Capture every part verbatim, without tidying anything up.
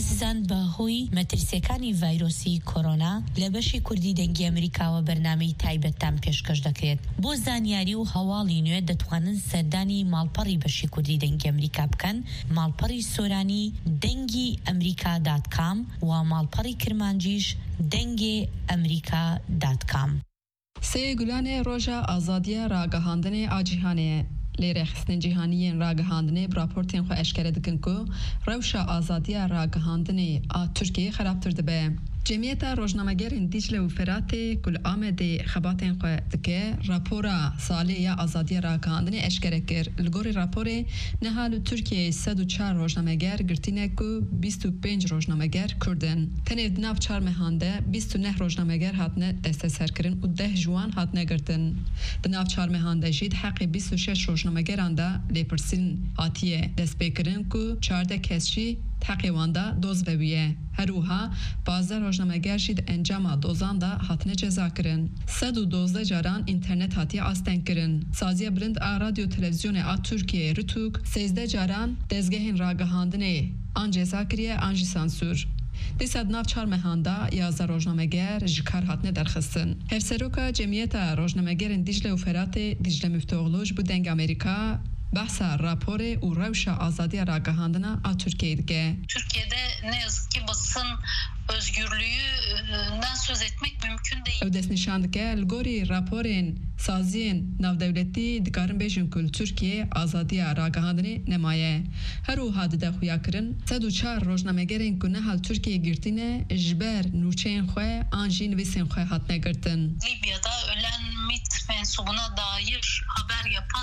سزان بەهۆی مەترسیەکانی ڤایرۆسی کۆرۆنا لە بەشی کوردی دەنگی ئەمریکاوە بەرنامەی تایبەتتان پێشکەش دەکرێت. بۆ زانیاری و هەواڵی نوێ دەتوانن سەردانی ماڵپەڕی بەشی کوردی دەنگی ئەمریکا بکەن، ماڵپەڕی سۆرانی دەنگی ئەمریکا دات کام و ماڵپەڕی کرمانجیش دەنگێ ئەمریکا دات کام. سێ گولانê Roja Azadiya Ragahandinê a Cîhanê lêrexistinên cîhaniyên ragihandinê bi raportên xwe eşkere dikin ku rewşa azadiya ragihandinê a Tirkiyeyê xerabtir dibe. Cemiyeta Rojnamegerên Dicle û Feratê ku li Amedê xebatên xwe dike, rapora salê ya azadiya ragihandinê eşkere kir. Li gorî raporê niha li Tirkiyeyê sed û çar rojnameger girtîne ku bîst û pênc rojnameger Kurd in. Tenê di nav çar mehan de bîst û neh rojnameger hatine desteserkirin û deh ji wan hatine girtin. Di nav çar mehan de jî di heqê bîst û şeş rojnamegeran de lêpirsîn hatiye destpêkirin ku çardeh kes jî heqê wan de doz vebiye. Her wiha bazı rojnameger jî di encama dozan da hatine ceza kirin. Sed û dozdeh caran internet hatiye asten kirin. Saziya Bilind a Radyo Televizyonê a Tirkiyeyê Rûtûk sêzdeh caran dezgehên ragihandinê an ceza kiriye an jî sansûr. Dîsa di nav çar mehan de yazdeh rojnameger ji kar hatine derxistin. Hevseroka Cemiyeta Rojnamegerên Dicle û Feratê Dicle Müftüoğlu ji bo deng Amerîka bahsa raporê û rewşa azadiya ragihandina a Türkiye'ye dike. Türkiye'de ne yazık ki basın özgürlüğünden söz etmek mümkün değil. Ew dest nîşan dike li gorî raporên saziyên navdewletî dikarin bêjin ku li Tirkiye azadiya ragihandinê nemaye. Her wiha dide xuya kirin sed û çar rojnamegerên ku neha li Tirkiyeyê girtîne ji ber nûçeyên xwe an jî nivîsên xwe hatine girtin. Libya'da ölen MİT mensubuna dair haber yapan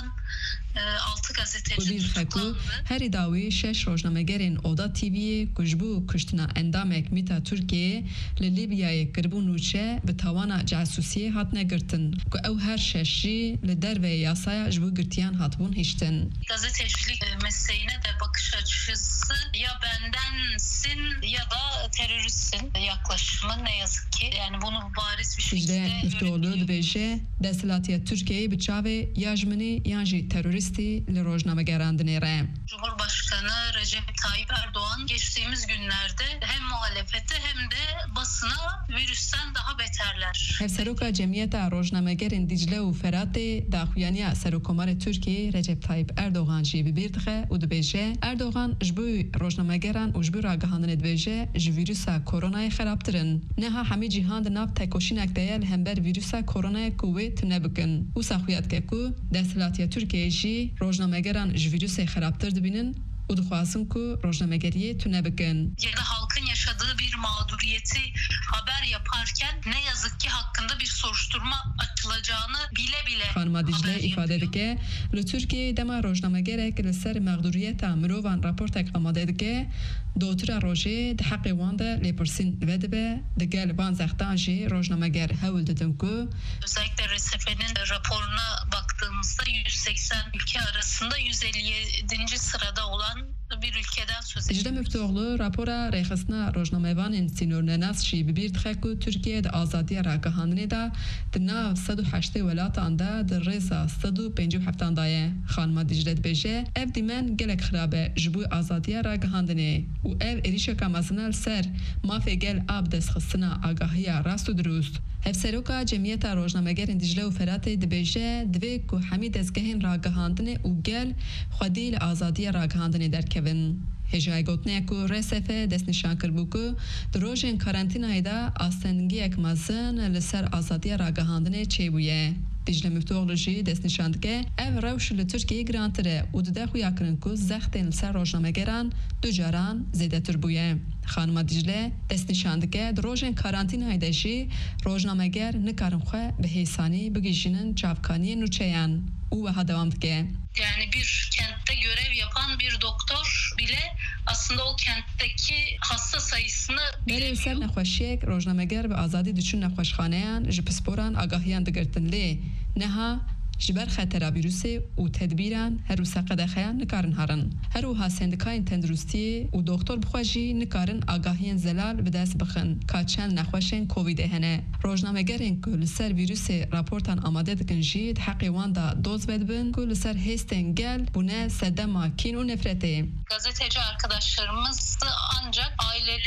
altı gazeteci tutuklandı. Herî dawî şeş rojnamegerên Oda T V'ye ku ji bo kuştina endamek MİTa Tirkiyeyê li Libyayê kiribû nûçe bi tawana casusiyê hatine girtin ku ew her şeş jî li derveyê yasaya ji bo girtiyan hatibûn hiştin. Gazetecilik mesleğine de bakış açısı ya bendensin ya da teröristsin yaklaşımı ne yazık ki. Yani bunu bariz bir şekilde Müftüoğlu dibêje desthilatiya Tirkiyeyê bi çavê ya ji minî yan jî teröristî li rojnamegerandinê re. Cumhurbaşkanı Recep Tayyip Erdoğan geçtiğimiz günlerde hem muhalefete hem de basına virüsten daha beterler. Hevseroka Cemiyeta Rojnamegerên Dicle û Feratê daxuyaniya Serokkomarê Tirkiyeyê Recep Tayyip Erdoğan jî bi bîr dixe û dibêje Erdoğan ji bo rojnamegeran û ji bo ragihandinê dibêje ji vîrusa koronayê xerabtirin. Neha hemî cîhan di nav tekoşînek de ye li hember vîrusa koronayê ku wê tune bikin. Wisa xuya dike ku desthilatiya Tirkiyeyê jî rojnamegeran ji vîrusê xerabtir dibînin û dixwazin ku rojnamegeriyê tune bikin. Ya da halkın yaşadığı bir mağduriyeti haber yaparken ne yazık ki hakkında bir soruşturma açılacağını bile bile Xanima Dicle ifade dike li Tirkiyeyê dema rojnamegerek li ser mağduriyeta mirovan raportek amade dike dotura rojê di heqê wan de lêpirsîn vedibe digel van zextan jî rojnameger hewl didin ku özellikle R S F'nin raporuna baktığımızda yüz seksen ülke arasında yüz elli yedinci sırada olan bir ülkeden söz ediyoruz. Dicle Müftüoğlu rapora rêxistina rojnamevanên sînornenas jî bi bîr dixe ku Tirkiye di azadiya ragihandinê de di nav sed û heştê welatan de di rêza sed û pêncî û heftan da ye. Xanima Dicle dibêje ev dîmen gelek xirab e ji bo azadiya ragihandinê û ev êrişeka mezin li ser mafê gel a bi destxistina agahiya rast û dirûst. Hevseroka Cemiyeta Rojnamegerên Dicle û Feratê dibêje divê ku hemî dezgehên ragihandinê û gel xwedî li azadiya ragihandinê derkevin. Hêjayê gotinê ku R S F destnîşan kirbû ku di rojên karantînayê de astengiyek mezin li ser azadiya ragihandinê çêbûye. Dicle Müftüoğlu jî destnîşan dike ev rewş li Tirkiyeyê girantir e û dide xuya kirin ku zextên li ser rojnamegeran du caran zêdetir bûye. Xanima Dicle destnîşan dike di rojên karantînayê de jî rojnameger nikarin xwe bi hêsanî bigîjînin çavkaniyên nûçeyan. û weha devam dike. Yani bir kentte görev yapan bir doktor bile aslında o kentteki hasta sayısını bilemiyor. Berê ser nexweşiyek rojnameger bi azadî diçûn nexweşxaneyan ji pisporan agahiyan digirtin lê neha ji ber xetera vîrusê û tedbîran her wisa qedexeyan nikarin herin. Her wiha sendikayên tendurustiyê û doktor bixwe jî nikarin agahiyên zelal bi dest bixin ka çend nexweşên Covidê hene. Rojnamegerên ku li ser vîrusê raportan amade dikin jî di heqê wan da doz vedibin ku li ser hêstên gel bûne sedema kîn û nefretê. Gazeteci arkadaşlarımız ancak aileleri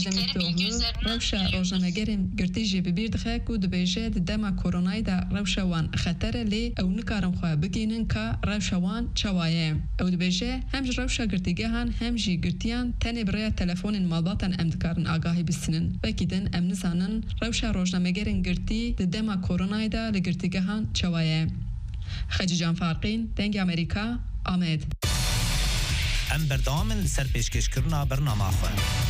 روشا روزنامه‌گرین گرتیجی ببیر دخه کو دبیجه دما کورونای دا روشوان خطر لی او نکارم خو بگینن کا روشوان چوایه او دبیجه هم روشا گرتیگه هن هم جی گرتیان تنه برای تلفن مالباتن امدکارن آگاهی بسنن وکیدن امن زانن روشا روزنامه‌گرین گرتی دما کورونای دا لگرتیگه هن چوایه خجی جان فارقین دنگ امریکا آمد ام بردام سر پیشکش کرنا برنامه خو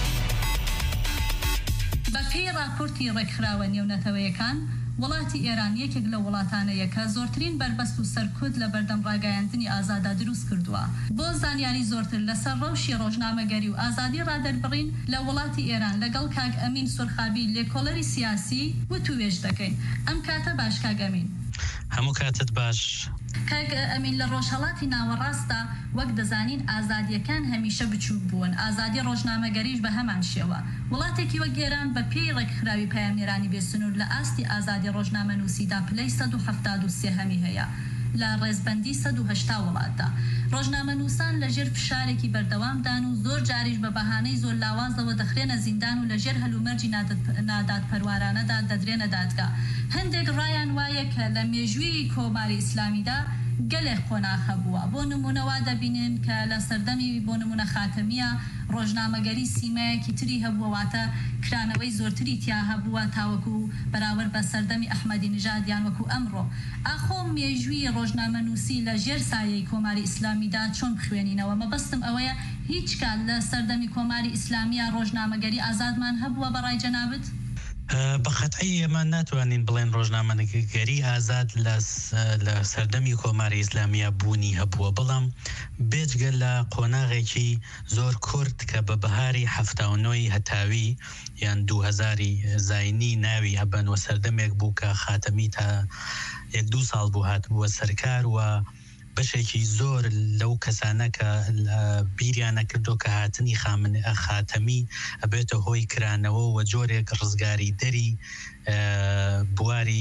بەپێی راپۆرتی ڕێکخراوە نێونەتەوەیەکان وڵاتی ئێران یەکێک لە وڵاتانەیە کە زۆرترین بربەست و سەرکوت لە بەردەم ڕاگەیاندنی ئازادا دروست کردووە بۆ زانیاری زۆرتر لەسەر ڕەوشی ڕۆژنامەگەری و ئازادی ڕادەربڕین لە وڵاتی ئێران لەگەڵ کاک ئەمین سورخابی لێکۆڵەری سیاسی وتوێژ دەکەین ئەم کاتە باش کاک ئەمین هەموو کاتت باش کاک ئەمین لە ڕۆژهەڵاتی ناوەڕاستە وەک دەزانین ئازادیەکان هەمیشە بچووک بوون ئازادی ڕۆژنامەگەریش بە هەمان شێوە وڵاتێکی وەک ئێران بە پێی ڕێکخراوی پایانێرانی بێسنوور لە ئاستی ئازادی ڕۆژنامەنووسیدا پلەی سەد و هەفتاد و سێ هەمی هەیە لە ڕێزبەندی سەد و هەشتا وڵاتدا ڕۆژنامەنووسان لەژێر فشارێکی بەردەوامدان و زۆر جاریش بە بەهانەی زۆر لاوازەوە دەخرێنە زیندان و لەژێر هەلومەرجی نادادپەروارانەدا دەدرێنە دادگا هەندێک ڕایان وایە کە لە مێژووی کۆماری ئیسلامیدا گەلێک قۆناغە بووە بۆ نمونەوا دەبینن کە لە سەردەمی بۆ نمونە خاتەمیە ڕۆژنامەگەری سیمایەکی تری هەبووەواتە کرانەوەی زۆرتری تیا هەبووە تاوەکو بەراورد بە سەردەمی ئەحمەدی نژادیان وەکو ئەمڕۆ ئاخۆ مێژووی ڕۆژنامەنووسی لە ژێر سایەی کۆماری ئیسلامیدا چۆن بخوێنینەوە مەبەستم ئەوەیە هیچ کات لە سەردەمی کۆماری ئیسلامیە ڕۆژنامەگەری ئازادمان هەبووە بەڕای جەنابەت بەخەتعی ئێمە ناتوانین بڵێن ڕۆژنامەگەری ئازاد لە سەردەمی کۆماری ئیسلامیە بوونی هەبووە بەڵام بێجگە لە قۆناغێکی زۆر کورت کە بە بەهاری هەفتا و نۆی هەتاوی یان دوو هەزاری زاینی ناوی هەبەنوە سەردەمێک بوو کە خاتەمی تا یەک دوو ساڵ بوو هاتبووە سەرکار و بەشێکی زۆر لەو کەسانە کە بیریانە کردو کە هاتنی خاتەمی ئەبێتە هۆی کرانەوە و جۆرێک ڕزگاری دەری بواری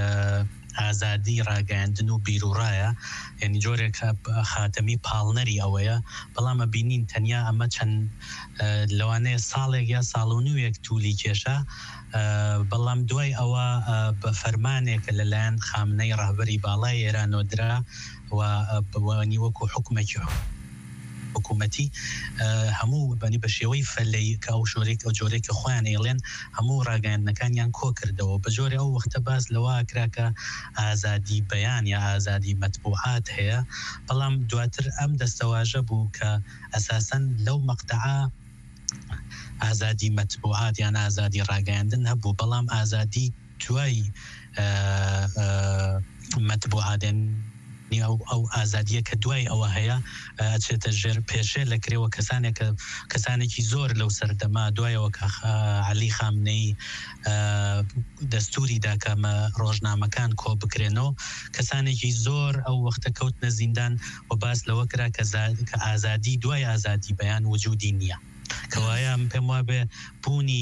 ئازادی ڕاگەاندن و بیرروڕایە یعنی جۆرێک خاتەمی پاڵنەری ئەوەیە بەڵامە بینین تەنیا ئەمە چەند لەوانەیە ساڵێک یا ساڵ و نوێک توولی کێشە بەڵام دوای ئەوە بە فەرمانێکە لەلایەن خامنەی ڕاهبەری باڵای ئێرانۆدرا و بەوانی وەکو حکومەتی حکوومەتی هەموو بەنی بە شێوەی فەلەی کە ئەو شۆرێک ئەو جۆرێکە خۆیان ئێڵێن هەموو ڕاگەاندنەکانیان کۆ کردەوە بە جۆرە ئەو وەختە باز لەوە ئاکراکە ئازادی بەیان یا ئازادی مەتبوعات هەیە بەڵام دواتر ئەم دەستەواژە بوو کە ئەساسەن لەو مەقتەعە ئازادی مەتبوعات یان ئازادی ڕاگەاندن هەبوو بەڵام ئازادی دوای مەتبوعاتێن ئەو ئازادیە کە دوای ئەوە هەیە ئەچێتە ژێر پێشێ لەکرێەوە کەسانێک کەسانێکی زۆر لەو سەردەما دوایەوە کە عەلی خامنەی دەستوری داکەمە ڕۆژنامەکان کۆ بکرێنەوە کەسانێکی زۆر ئەو وەختە کەوتنە زیندان و باس لەوە کرا کە ئازادی دوای ئازادی بەیان وجودی نییە کەوایە پێم وابێ بوونی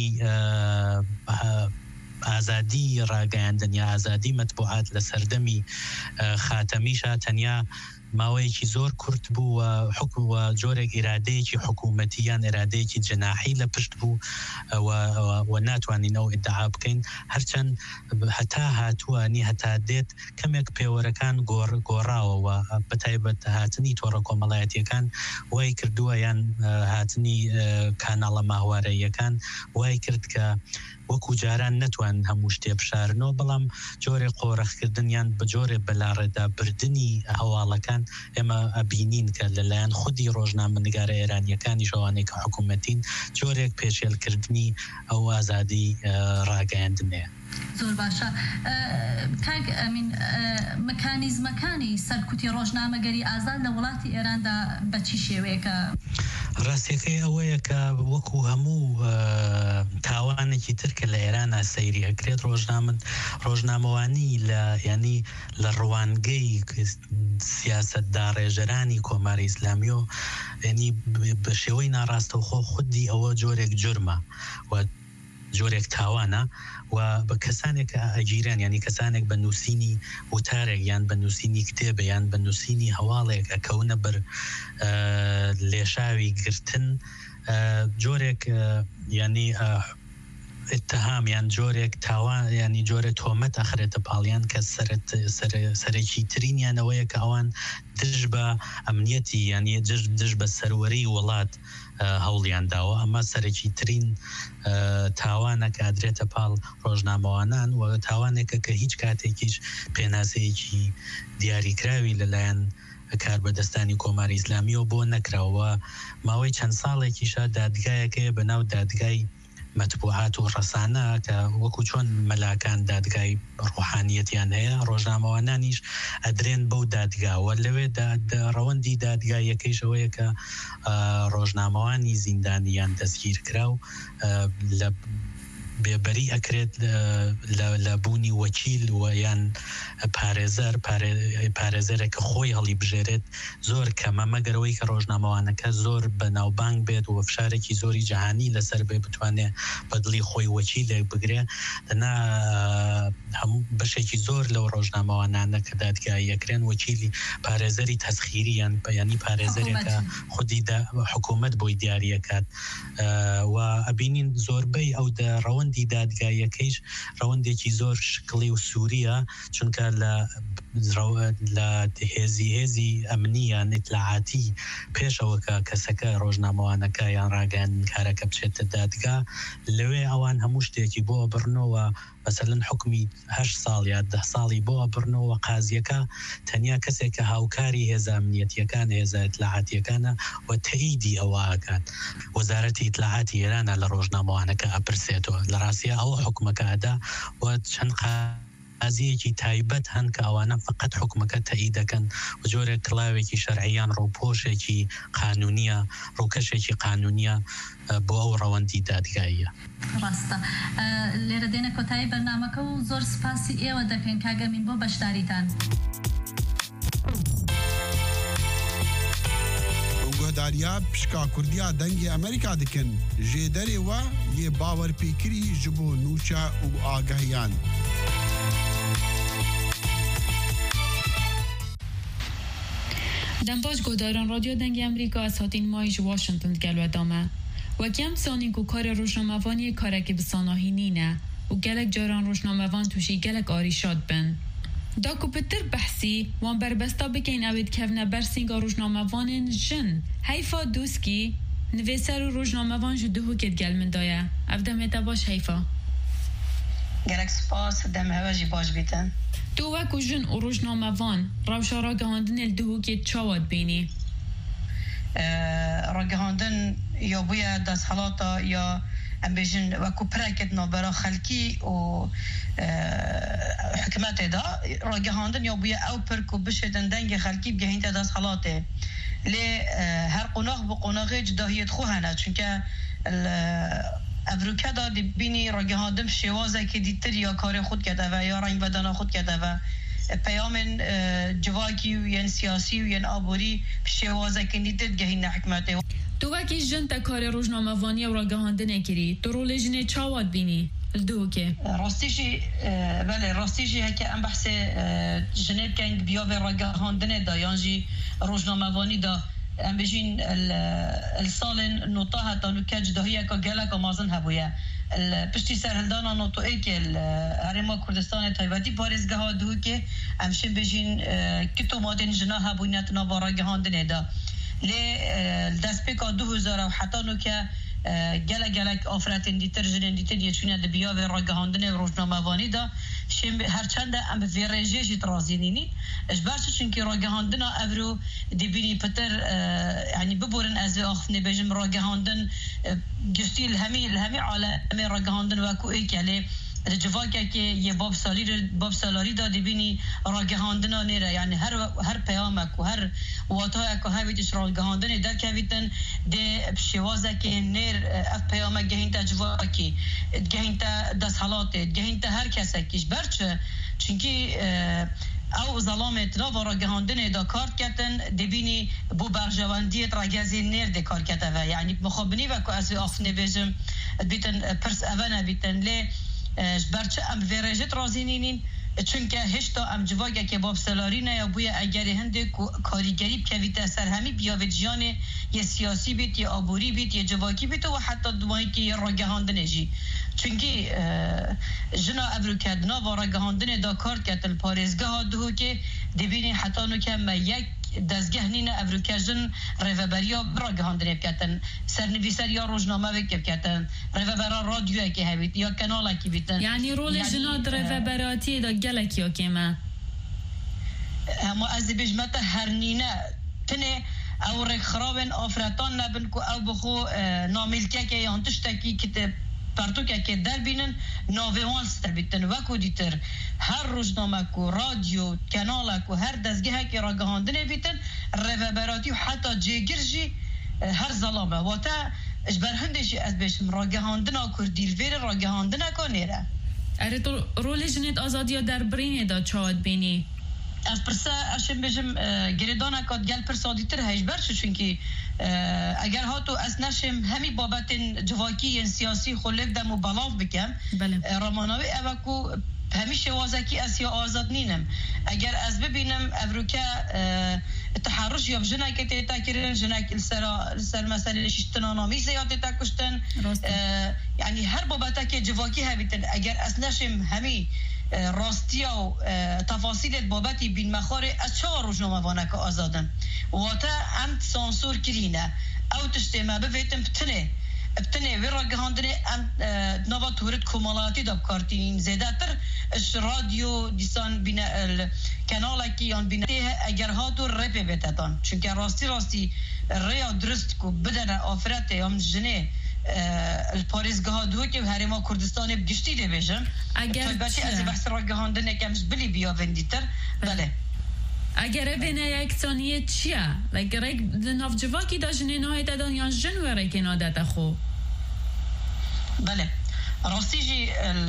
ئازادی ڕاگەاندن یا ئازادی مەتبوعات لە سەردەمی خاتەمیشە تەنیا ماوەیەکی زۆر کورت بوو و حکم و جۆرێک ئیرادەیەکی حکوومەتی یان ئێرادەیەکی جەناحی لە پشت بوو و ناتوانینەوە ئیدعا بکەین هەرچەند هەتا هاتووانی هەتا دێت کەمێک پێوەرەکان گۆڕاوە و بەتایبەت هاتنی تۆڕە کۆمەڵایەتیەکان وای کردووە یان هاتنی کاناڵە ماهوارەیەکان وای کرد کە وەکو جاران نەتوان هەموو شتێ بشارنەوە بەڵام جۆرێ قۆڕەخکردنیان بە جۆرێ بەلاڕێدا بردننی هەواڵەکان ئێمە ئەبینین کە لەلایەن خودی ڕۆژنامەنگارە ئێرانیەکانی شەوانەی کە حکوومەتین جۆرێک پێشێلکردنی ئەو ئازادی ڕاگەاندنەیە زۆر باشە کاک ئەمین مەکانیزمەکانی سەرکوتی ڕۆژنامەگەری ئازاد لە وڵاتی ئێراندا بە چی شێوەیەکە ڕاستیەکەی ئەوەیە کە وەکو هەموو تاوانێکی ترکە لە ئێرانە سەیری ئەکرێت ڕۆژنامە ڕۆژنامەوانی لە ینی لە ڕوانگەی سیاست داڕێژەرانی کۆماری ئیسلامی و ینی بە شێوەی ناڕاستەوخۆ خودی ئەوە جۆرێک جورمە و جۆرێک تاوانە و بە کەسانێک ئەگیران ینی کەسانێک بە نووسینی وتارێک یان بە نووسینی کتێبە یان بە نووسینی هەواڵێک ئەکەونە بەر لێشاوی گرتن جۆرێک ینی اتهام یان جۆرێک تاوان ینی جۆرە تۆمەت ئەخرێتە پاڵیان کە سەرەکی ترینیانەوەیە کە ئەوان دژ بە ئەمنیەتی ینی دژ بە سەروەری وڵات هەوڵیان داوە ئەمە سەرەکی ترین تاوانە کە ئەدرێتە پاڵ ڕۆژنامەوانان و تاوانێکە کە هیچ کاتێکیش پێناسەیەکی دیاریکراوی لەلایەن کاربەدەستانی کۆماری ئیسلامیەوە بۆ نەکراوە ماوەی چەند ساڵێکیشە دادگایەکەیە بەناو دادگای مەتبوعات و ڕەسانە کە وەکو چۆن مەلاکان دادگای ڕوحانیەتیان هەیە ڕۆژنامەوانانیش ئەدرێن بەو دادگاوە لەوێ ڕەوەندی دادگایەکەیشەوەیە کە ڕۆژنامەوانی زیندانیان دەستگیر کرا و لە بێبەری ئەکرێت لە بوونی وەکیل و یان پارێزەر پارێزەرێکە خۆی هەڵی بژێرێت زۆر کەمە مەگەرەوەی کە ڕۆژنامەوانەکە زۆر بەناوبانگ بێت و فشارێکی زۆری جیهانی لەسەر بێ بتوانێت بەدڵی خۆی وەکیلێک بگرێ دەنا هەموو بەشێکی زۆر لەو ڕۆژنامەوانانە کە دادگایەکرێن وەکیلی پارێزەری تەسخیری یان بەیانی پارێزەرێکە خودی حکوومەت بۆی دیاریەکات و ئەبینین زۆربەی ئەو ڕەوەندی دادگایەکەیش ڕەوەندێکی زۆر شکڵی و سووریە چونکە لە هێزی هێزی ئەمنیان ئیطلاعاتی پێشەوە کە کەسەکە ڕۆژنامەوانەکە یان ڕاگەیان کارەکە بچێتە دادگا لەوێ ئەوان هەموو شتێکی بۆ بڕنەوە مثلەن حکمی هەشت ساڵ یا ده ساڵی بۆ بڕنەوە قازیەکە تەنیا کەسێک کە هاوکاری هێزە ئەمنیەتیەکان هێزە ئیطلاعاتیەکانە و تەئیدی ئەوەکات وەزارەتی ئیطلاعاتی ئێرانە لە ڕۆژنامەوانەکە ئەپرسێتەوە لە ڕاستیە ئەوە حکومەکە ئەدا و چەند قازیەکی تایبەت هەن کە ئەوانە فقط حکومەکە تەئید دەکەن و جۆرێک کڵاوێکی شەرعیان ڕووپۆشێکی قانونیە ڕووکەشێکی قانونیە بۆ ئەو ڕەوەندی دادگاییە. ڕاستە لێرە دێنە کۆتایی بەرنامەکە و زۆر سپاسی ئێوە دەکەین کاگەمین بۆ بەشداریتان. گۆداریا پشکا کوردیا دەنگی ئەمریکا دکن ژێدەرێ وە یێ باوەرپێکری ji بۆ نوچە و ئاگەهیان. دەمباش گۆداران رادیۆ دەنگی ئەمریکا ئەس هاتین مای ji واشنگتن گەلوە دامە وەکەم سانین و کارە ڕۆژنامەوانی کارێکی بساناهی نینە و gelek caran ڕۆژنامەوان تووشی gelek ئاریشات bin. دا ku pitir behsî wan berbesta bikin ew ê dikevne ber sînga rojnamevanên jin heyfa doskî nivêser û rojnamevan ji duhokê gel min daye ev demê te baş heyfa gelek spas dem heve jî baş bîtin tu wekû jin û rojnamevan rewşa ragihandinê li duhokê çawa dibînî ragihandin ya bûye desthelata ya em bêjin wekû pireket navbera xelkî û hikûmetê da ragihandin ya bûye ew pir ku bişêdin dengê xelkî bigehînte desthelatê lê her qonax bi qonaxê cidahiyet xwe hene çunke evrûke da dibînî ragihandin şêwazekê dîtir ya karê xwe diketeve ya rengvedana xwe diketeve peyamên civakî û yên siyasî û yên aborî şêwazekên dîtir digehîne hikûmetê. Tu wekî jin te karê rojnamevaniya û ragihandinê kirî tu rolê jinê çawa dibînî li duhokê rastî jî belê rastî jî heke em behsê jinê bikin biyavê ragihandinê da yan jî rojnamevanî da em bêjîn li salên nota heta nûke cidahiyeka geleka mezin hebûye piştî serhildana notoêkê Herêma Kurdistanê taybetî parêzgeha duhokê em şê bêjîn kitomatên jina hebûne di nava ragihandinê da lê destpêka du hezar û heta nûke gelek gelek afretên dîtir jinên dîtir yê di biyavê ragihandinê rojnamevanî da herçend de em bi vê rêjê jî razînînîn ji ber çi çünkü ragihandina evrû dibînî pitir yanî biborin ez vê axivînê bêjim ragihandin giştî li hemî li hemî alemê ragihandin wekû êk lê li civakekê yê babsalî babsalarî da dibînî ragihandina nêre yani her her peyamek û her watayek hevî tişt ragihandinê derkevîtin dê şêwazekê nêr ev peyamek gehînte civakî gehînte desthelatê gehînte her kesekî ji ber çi çünkü ew zelamê di nava ragihandinê da kar diketin dibînî bû berjewendiyê ragezê nêr dê kar diketeve yani mixabinî veku ez vê axivînê bêjim bîtin pirs ev nebîtin lê ji ber çi em vê rêjê razînînin çünkü hêşta em civakekê babselarî ne ya bûye egerê hindê ku karîgerî bikevîte ser hemî biyavê jiyanê یا سیاسی بیت یا عبوری بیت یا جواکی بیت و حتی دوایی که راگهاندن جی چونکی جنا ابروکدنا و راگهاندن دا کارت کتل پارزگاه ها دهو که دبینی حتی نو که ما یک دزگه نین ابروکجن ریوبریا راگهاندن بکتن سرنویسر یا روزنامه بکتن ریوبرا رادیو که هبید یا کانال کی بیتن یعنی رول جنا ریوبراتی دا گلک یا کیما اما از بجمت هر نینه تنه او رک خرابن آفرتان نبن کو او بخو ناملکه که یا تشتکی کتاب پرتوکه که در بینن ناوهان ستر بیتن وکو دیتر هر روزنامه کو رادیو کانال کو هر دزگه که را گهاندنه بیتن ریوبراتی و حتی جیگرجی هر ظلامه و تا اجبر هندشی از بشم را گهاندنه کردیل ویر را گهاندنه کنیره اره تو رول جنت آزادی در برینه دا چاوت بینی از پرسه اشم بجم گریدانه کاد گل پرسادی تر هیچ برشو چونکی اگر ها تو از نشم همی بابت جواکی سیاسی خلق دم و بلاف بکم رامانوی اوکو همیشه وازکی اسیا آزاد نینم اگر از ببینم ابروکه تحرش یا جنایت که تاکیرن جنایت سر سر مسئله شتنانامی زیاد تاکشتن یعنی هر بابت که جواکی هبیتن اگر از نشم همی راستی و تفاصیل بابتی بین مخاره از چه روزنامه وانه که آزادن و تا ام سانسور کرینه او تشته ما بفیتم بتنه بتنه وی را گهاندنه ام نوا تورد کمالاتی داب کارتین زیده تر اش رادیو دیسان بین کانالا کی یان بین اگر ها تو رپه بیتتان چونکه راستی راستی ریا درست کو بدن آفرت ام جنه الپاریزگاه دو که هرما کردستان بگشتی ده بجم اگر البته از بحث را گهاندنه کمش بلی بیا وندیتر بله اگر بینه یک ثانیه چیه اگر یک ناف جواکی دا جنه نهای دادان یا جنوره که نادت خو بله راستی جی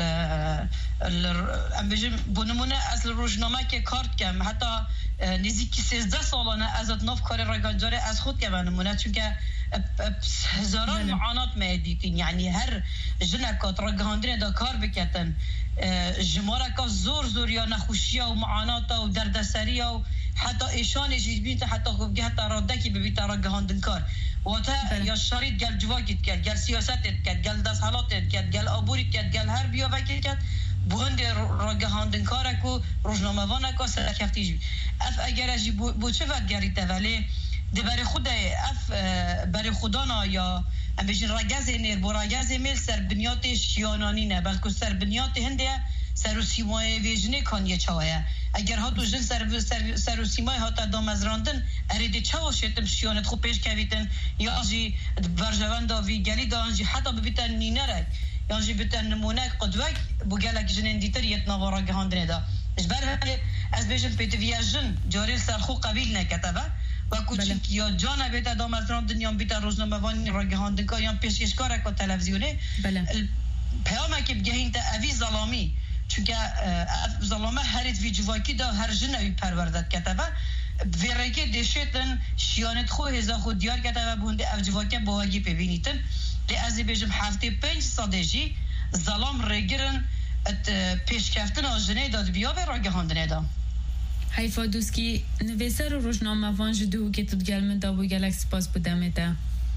ام بجم بنمونه از روزنامه که کارت کم حتی نزدیکی سیزده سالانه از ناف کار راگانجاره از خود که نمونه چون که هزاران معانات میدیدین یعنی هر جنکات راگهاندن دا کار بکتن جمارکا زور زور یا نخوشی و معانات و دردسری و حتی ایشان جیبیت حتی خوب حتی رادکی ببیت راگهاندن کار و تا یا شرید گل جواکت کرد گل سیاستت کرد گل دست حالاتت کرد گل آبوریت کرد گل هر بیا وکت کرد بوند راگهاندن کارکو روزنامه وانکو سرکفتی جی اف اگر اجی بو چه وقت گریته ولی ده برای خود اف برای خدانا یا ام بجین رگز نیر بو رگز میل سر بنیات شیانانی نه بلکه سر بنیات هنده سر و سیمای ویژنه کانیه چاویه اگر ها تو جن سر, سر, سر و سیمای ها تا دامزراندن اریده چاو شیطم شیانت خوب پیش کویتن یا آجی برجوان دا وی گلی دا آنجی حتی ببیتن نینه رک یا آنجی بیتن نمونه قدوک بو گلک جنین دیتر یت نوارا گهاندنه دا اجبر از بجن پیتویا جن جاریل سرخو قبیل نکتبه و کوچیک یا جان بیت دام از ران دنیا بیت روزنامه وان راگهاندن کا یا پیشکشکار کو تلویزیونه پیام که بگهین تا اوی ظلامی چون که ظلامه هرت وی جواکی دا هر جنوی پروردت کتبه ویرگی دشتن شیانت خو هزا خود دیار کتبه بونده او جواکی باوگی ببینیتن لی از بیجم هفته پنج سادجی ظلام رگرن ات پیشکفتن از جنه داد بیا به راگهاندن دا حیفا دوسکی نویسر روزنامه وان جدو که تو گل من دا بو گلک سپاس بودم دا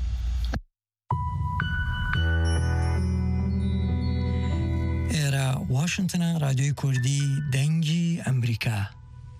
ایرا واشنطن رادیوی کردی دنگی امریکا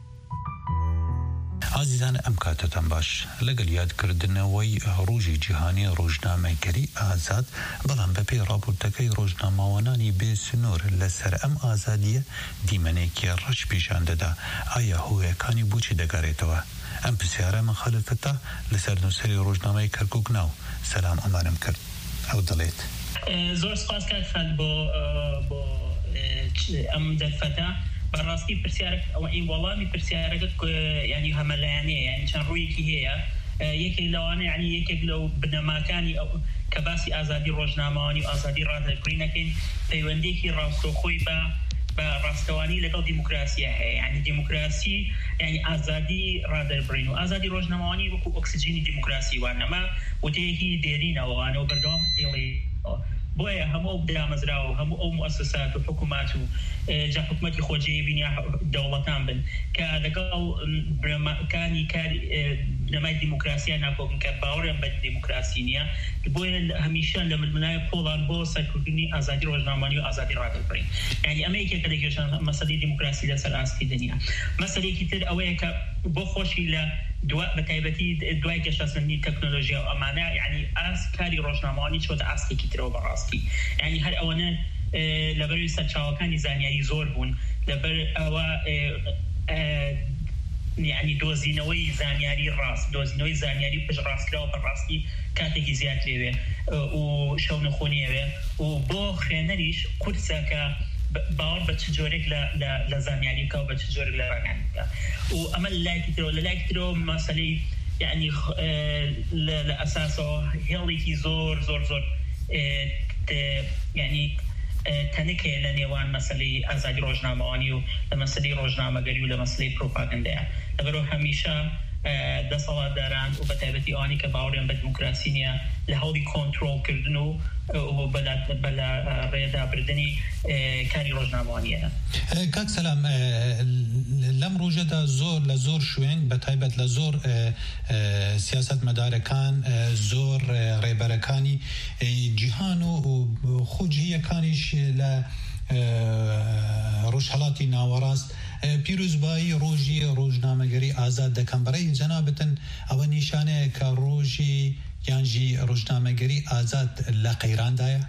عزیزان ام کاتتان باش لگل یاد کردن وی روژی جهانی روزنامه‌گری آزاد بلان بپی رابطه روزنامه‌وانانی به سنور لسر ام آزادیه دیمنه که رش پیشانده دا آیا هوه کانی بوچی دگاریتوا ام پسیاره مخالفتا لسر نوسری روزنامه کرکوک ناو سلام امانم کرد او دلیت زور سپاس کرد خال با با ام دفتا براستی پرسیارک او این والله می پرسیارک یعنی هملانه یعنی چند روی کی هيا یکی لوانه یعنی یکی لو بنماکانی او کباسی آزادی روزنامه‌وانی آزادی رادیویی پیوندی کی راستو خوی با با راستوانی لگل دموکراسیه یعنی دموکراسی یعنی آزادی رادیویی آزادی روزنامه‌وانی و اکسیژنی دموکراسی و نما و تهی دیرینه و انا بردام ایلی بويا همو بدام زراو همو او مؤسسات وحكومات جا حكومتي خوجي بنيا دولتان بن كان قال كاني كان بنەمای دیموکراسی ناکۆبن کە باوەڕیان بە دیموکراسی نییە بۆیە هەمیشە لە ململای پۆڵان بۆ سەرکردنی ئازادی ڕۆژنامەوانی و ئازادی ڕاگەبڕین یعنی ئەمە یەکێکە لە کێشە مەسەلەی دیموکراسی لەسەر ئاستی دنیا مەسەلەیەکی تر ئەوەیە کە بۆ خۆشی لە بە تایبەتی دوای گەشتەسەندنی تەکنۆلۆژیا و ئەمانە یعنی ئاس کاری ڕۆژنامەوانی چۆتە ئاستێکی ترەوە بەڕاستی یعنی هەر ئەوەنە لەبەروی سەرچاوەکانی زانیاری زۆر بوون لەبەر ئەوە یعنی دۆزینەوەی زانیاری ڕاست دۆزینەوەی زانیاری پشتڕاستکراوە بەڕاستی کاتێکی زیاترێوێ و شەونەخۆنیەوێ و بۆ خوێنەریش قورسە کە باوەڕ بە چ جۆرێک لە زانیاریکە و بە چ جۆرێک لە ڕاگەاندنیکە و ئەمە لە لایەکی ترەوە لە لایەکی ترەوە مەسەلەی یعنی لە ئەساسەوە هێڵێکی زۆر زۆر زۆر یعنی تەنکەیە لە نێوان مەسەلەی ئازادی ڕۆژنامەوانی و لە مەسەلەی ڕۆژنامەگەری و لە مەسەلەی پرۆپاگەندەیە لەبەرەوە هەمیشە دەسەڵاتداران و بە تایبەتی ئەوانی کە باوەڕیان بە دیموکراسی نییە لە هەوڵی کۆنتڕۆڵکردن و بە لە ڕێدابردننی کاری ڕۆژنامەوانیە کاک سەلام لەم ڕۆژەدا زۆر لە زۆر شوێن بە تایبەت لە زۆر سیاست مەدارەکان زۆر ڕێبەرەکانی جیهان و خوجیەکانیش لە ڕۆژهەڵاتی ناوەڕاست پیرۆزبایی ڕۆژی ڕۆژنامەگەری ئازاد دەکەم بەڕێی جەنابەتن ئەوە نیشانەیە کە ڕۆژی یانژی ڕۆژنامەگەری ئازاد لە قەیراندایە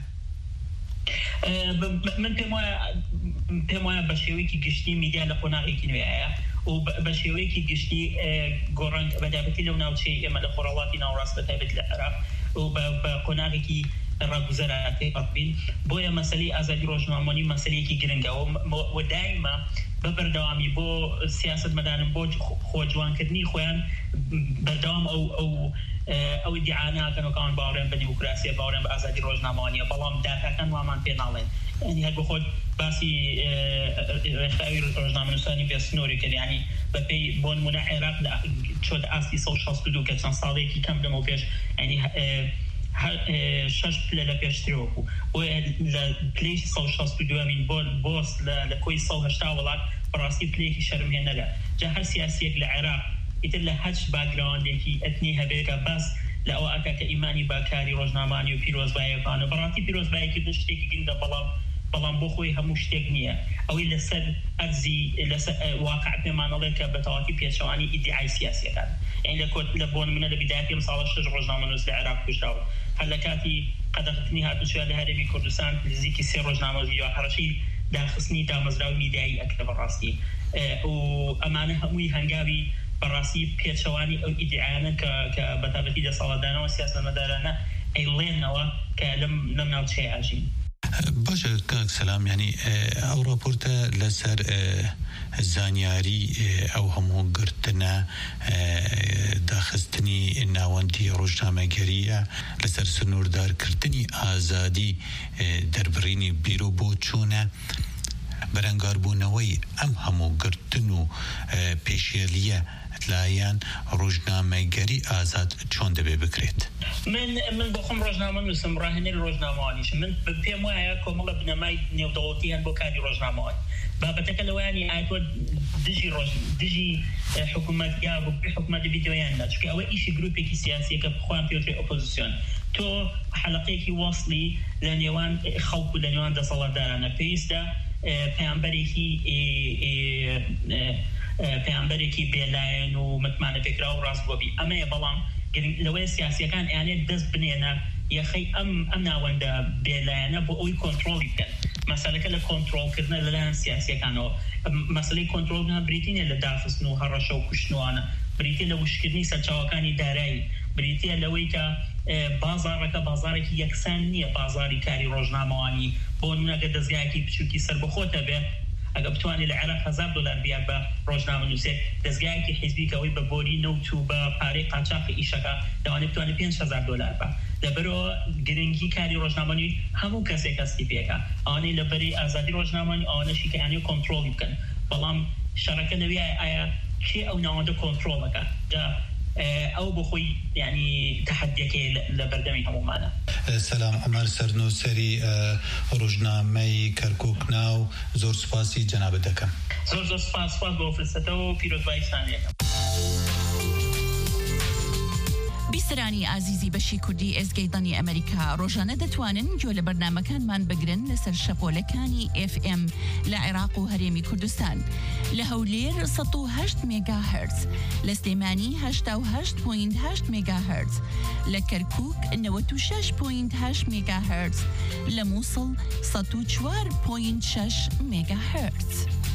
من پێم وایە پێم وایە بە شێوەیەکی گشتی میدیا لە قۆناغێکی نوێیە و بە شێوەیەکی گشتی گۆڕنگ بەدابەتی لەو ناوچەی ئێمە لە خۆڕەڵاتی ناوڕاست بە تایبەت لە عێراق و بە قۆناغێکی ڕاگوزەراتەی قەتبین بۆیە مەسەلەی ئازادی ڕۆژنامەوانی مەسەلەیەکی گرنگە و دایمە بە بەردەوامی بۆ سیاست مەدانن بۆ خۆجوانکردنی خۆیان بەردەوام ئەو ئەو ئەو دیعاناکەنەوەکان باوەڕێن بە دیموکراسی باوەڕێن بە ئازادی ڕۆژنامەوانیە بەڵام داتاکان وامان پێ ناڵێن یعنی هەر بۆ خۆت باسی ڕێکخراوی ڕۆژنامەنووسانی بێسنۆری کرد یعنی بەپێی بۆ نمونە عێراق چۆت ئاستی سەد و شەست و دوو کە چەند ساڵێکی کەم لەمەوە پێش ینی شش پلە لە پێشترەوە بوو و لە پلەی سەد و شەست و دووەمین بۆس لە کۆی سەد و هەشتا وڵات بەڕاستی پلەیەکی شەرمهێنەرە جا هەر سیاسیەک لە عێراق ئیتر لە هەچ باگراوندێکی ئەتنی هەبێکە بەس لە ئەوە ئەکە کە ئیمانی باکاری ڕۆژنامەوانی و پیرۆزباییەکانە بەڕاستی پیرۆزباییکردن شتێکی گرنگە بەڵام بەڵام بۆ خۆی هەموو شتێک نییە ئەوەی لەسەر ئەرزی لەسەر واقع پێمانەڵێت کە بە تەواوی پێچەوانی ئیدعای سیاسیەکان یعنی لە کۆت لە بۆ نمونە لە بیدایەتی ئەمساڵە شەش ڕۆژنامەنووس لە عێراق کوژراوە هەر لە کاتی قەدەغتنی هاتوچوە لە هەرێمی کوردستان نزیکی سێ ڕۆژنامە ویدیۆ هەڕەشی داخستنی دامەزراوی میدیایی ئەکرد بەڕاستی و ئەمانە هەمووی هەنگاوی بەڕاستی پێچەوانی ئەو ئیدعایانە کە بە تایبەتی دەسەڵاتدارانەوە سیاسەتمەدارانە ئەیڵێنەوە کە لەم ناوچەیە ئاژین باشە کاک سەلام ینی ئەو راپۆرتە لەسەر زانیاری ئەو هەموو گرتنە داخستنی ناوەندی ڕۆژنامەگەریە لەسەر سنووردارکردنی ئازادی دەربڕینی بیرۆ بۆ چوونە بەرەنگاربوونەوەی ئەم هەموو گرتن و پێشێلیە لایەن ڕۆژنامەگەری ئازاد چۆن دەبێ بکرێت من من بۆ خۆم ڕۆژنامە نووسم ڕاهێنەری ڕۆژنامەوانیش من پێم وایە کۆمەڵە بنەمای نێودەوڵەتی هەن بۆ کاری ڕۆژنامەوانی بابەتەکە لەوەیانی ئاەوە دژی ڕۆژ دژی حکوومەت یا حکوومەتی بیتەوەیاندا چکە ئەوە ئیشی گروپێکی سیاسیەکە بخوان پێوتری ئۆپۆزیسیۆن تۆ حەلقەیەکی وەصلی لە نێوان خەڵک و لە نێوان دەسەڵاتدارانە پێویستە پەیامبەرێکی پەیامبەرێکی بێلایەن و متمانە پێکرا و ڕاستگۆبی ئەمەیە بەڵام لەوەی سیاسیەکان ئەیانێت دەست بنێنە یەخەی ئەم ئەم ناوەندە بێلایەنە بۆ ئەوی کۆنتڕۆڵی بکەن مەسەلەکە لە کۆنتڕۆڵکردنە لەلایەن سیاسیەکانەوە مەسەلەی کۆنتڕۆڵ بریتینە لە داخستن و هەڕەشە و کوشتنوانە بریتە لە وشکردنی سەرچاوەکانی دارایی بریتە لەوەی کە بازارەکە بازارێکی یەکسان نییە بازاری کاری ڕۆژنامەوانی بۆ نمونەگە دەستگایەکی بچووکی سەربەخۆتە بێ ئەگە بتوانێت لە عێراق هەزار دلار بیار بە ڕۆژنامەنووسێک دەستگایەکی حیزبیکەوەی بە بۆری نەوت و بە پارەی قاچاقی ئیشەکە دەوانێت بتوانێت پێنج هەزار دلار بە لەبەرەوە گرنگی کاری ڕۆژنامەوانی هەموو کەسێک هەستی پێکە ئەوانەی لەبەری ئازادی ڕۆژنامەوانی ئەوانەشی کە یانێ کۆنتڕۆڵی بکەن بەڵام شەڕەکە لەوێ ئایا کێ ئەو ناوەندە کۆنتڕۆڵەکە ئەو بۆ خۆی ینی تەحەدیەکەی لە بەردەمی هەمومانە. سەلام عومەر سەرنووسەری ڕۆژنامەی کەرکووک ناو زۆر سوپاسی جەنابەت دەکەم. زۆر زۆر سوپاس سوپاس بۆ فرسەتەوە و پیرۆزباییستان دەکەم. بیسرانی عزیزی بەشی کوردی ئێزگەی دەنگی ئەمریکا ڕۆژانە دەتوانن گوێ لە بەرنامەکانمان بگرن لەسەر شەپۆلەکانی ئف ئێم لە عێراق و هەرێمی کوردستان لە هەولێر سەد و هەشت مێگا هەرتز، لە سلێمانی هەشتا و هەشت پۆینت هەشت مێگا هەرتز، لە کەرکووک نەوەت و شەش پۆینت هەشت مێگا هەرتز، لە مووسڵ سەد و چوار پۆینت شەش مێگا هەرتز.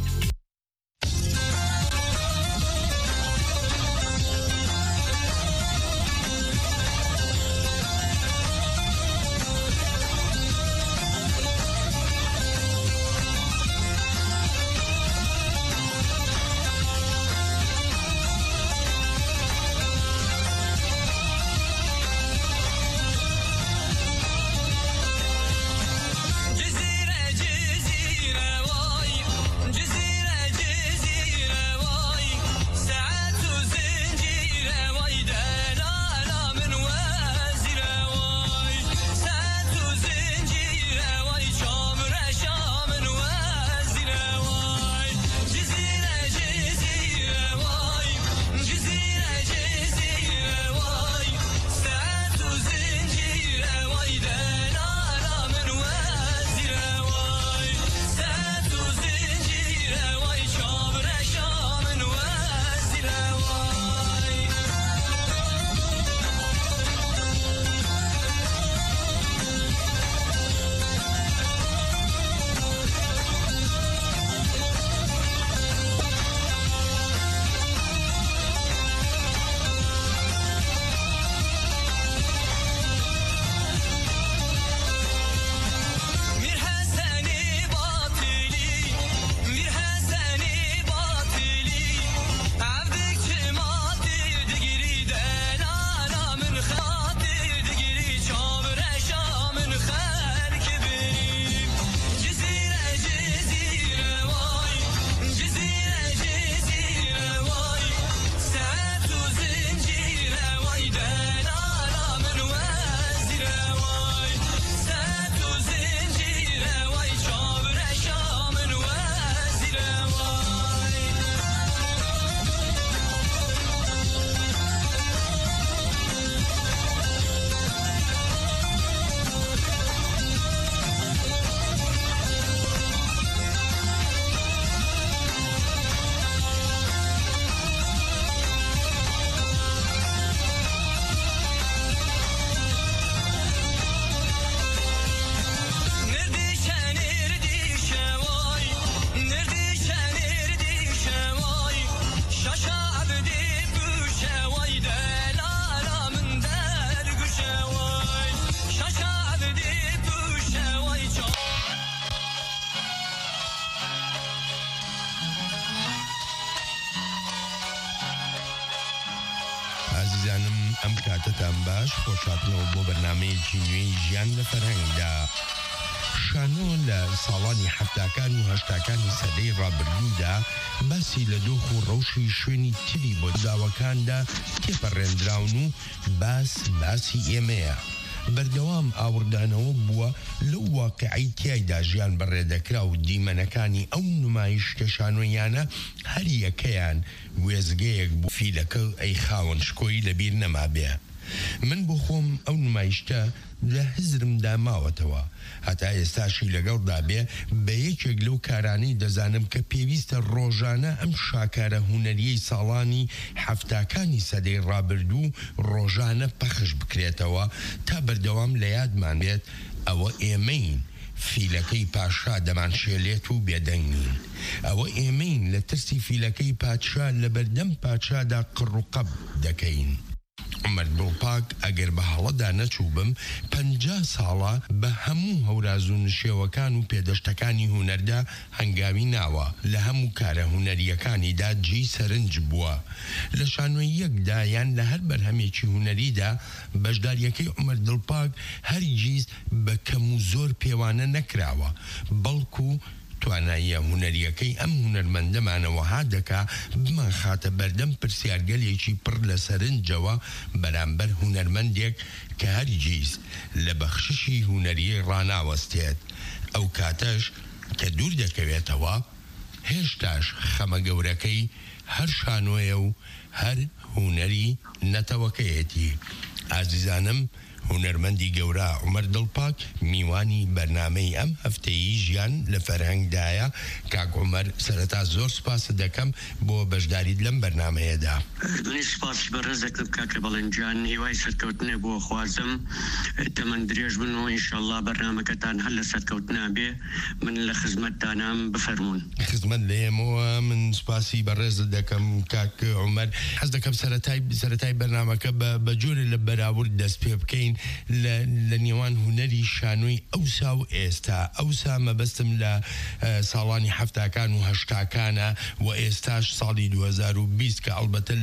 ئەم کاتتان باش خۆشاتنەوە بۆ بەرنامەیەکی نوێی ژیان لە فەرهەنگدا. شانۆ لە ساڵانی حەفتاکان و هەشتاکانی سەدەی ڕابردوودا باسی لە دۆخ و ڕەوشی شوێنی تری بۆ داوەکاندا تێپەڕێنراون و باس باسی ئێمەیە. بەردەوام ئاوردانەوە بووە لەو واقعی تیایدا ژیان بەڕێدەکرا و دیمەنەکانی ئەو نمایش کەشانۆیانە هەر یەکەیان وێزگەیەک بوو فیلەکە ئەی خاوەن شکۆی لەبیر نەمابێ. من بۆ خۆم ئەو نمایشتە لە حزرمدا ماوەتەوە هەتا ئێستاشی لەگەڵدا بێ بە یەکێک لەو کارانەی دەزانم کە پێویستە ڕۆژانە ئەم شاکارە هونەریەی ساڵانی حەفتاکانی سەدەی ڕابردوو ڕۆژانە پەخش بکرێتەوە تا بەردەوام لە یادمان بێت ئەوە ئێمەین. فیلەکەی پاشا دەمانشێلێت و بێدەنگین. ئەوە ئێمەین لە ترسی فیلەکەی پادشا لە بەردەم پادشادا قڕوقەب دەکەین. عمەر دڵپاک ئەگەر بە هەڵەدا نەچوو بم پەنجا ساڵە بە هەموو هەوراز و نشێوەکان و پێدەشتەکانی هونەردا هەنگاوی ناوە. لە هەموو کارە هونەریەکانیدا جێی سەرنج بووە. لە شانۆیەکدا یان لە هەر بەرهەمێکی هونەریدا بەشداریەکەی عمەر دڵپاک هەرگیز بە کەم و زۆر پێوانە نەکراوە، بەڵکو تواناییە هونەریەکەی ئەم هونەرمەندەمانەوەها دەکا بمان خاتە بەردەم پرسیارگەلێکی پڕ لە سەرنجەوە بەرامبەر هونەرمەندێک کە هەرگیز لە بەخششی هونەریە ڕاناوەستێت. ئەو کاتەش کە دوور دەکەوێتەوە هێشتاش خەمە گەورەکەی هەر شانۆیە و هەر هونەری نەتەوەکەیەتی. ئازیزانم هونەرمەندی گەورە عومەر دڵپاک میوانی بەرنامەی ئەم هەفتەیی ژیان لە فەرهەنگدایە. کاک عومەر سەرەتا زۆر سوپاس دەکەم بۆ بەشداریت لەم بەرنامەیەدا. دونی سپاس بەڕێز دەکەم کاکە بەڵێنجان، هیوای سەرکەوتنە بۆ خوازم تەمەن درێژ بن و ئینشەڵڵا بەرنامەکەتان هەر لە سەرکەوتنا بێ. من لە خزمەتتانام بفەرمونون. خزمەت لە ئێمەوە من سپاسی بەڕێز دەکەم کاک عومەر. حەز دەکەم سەرەتای سەرەتای بەرنامەکە بە جۆرە لە بەراورد دەست پێ بکەین لە نێوان هونەری شانۆی ئەوسا و ئێستا. ئەوسا مەبەستم لە ساڵانی هەفتاکان و هەشتاکانە و ئێستاش ساڵی دوو هەزار و بیست کە ئەڵبەتە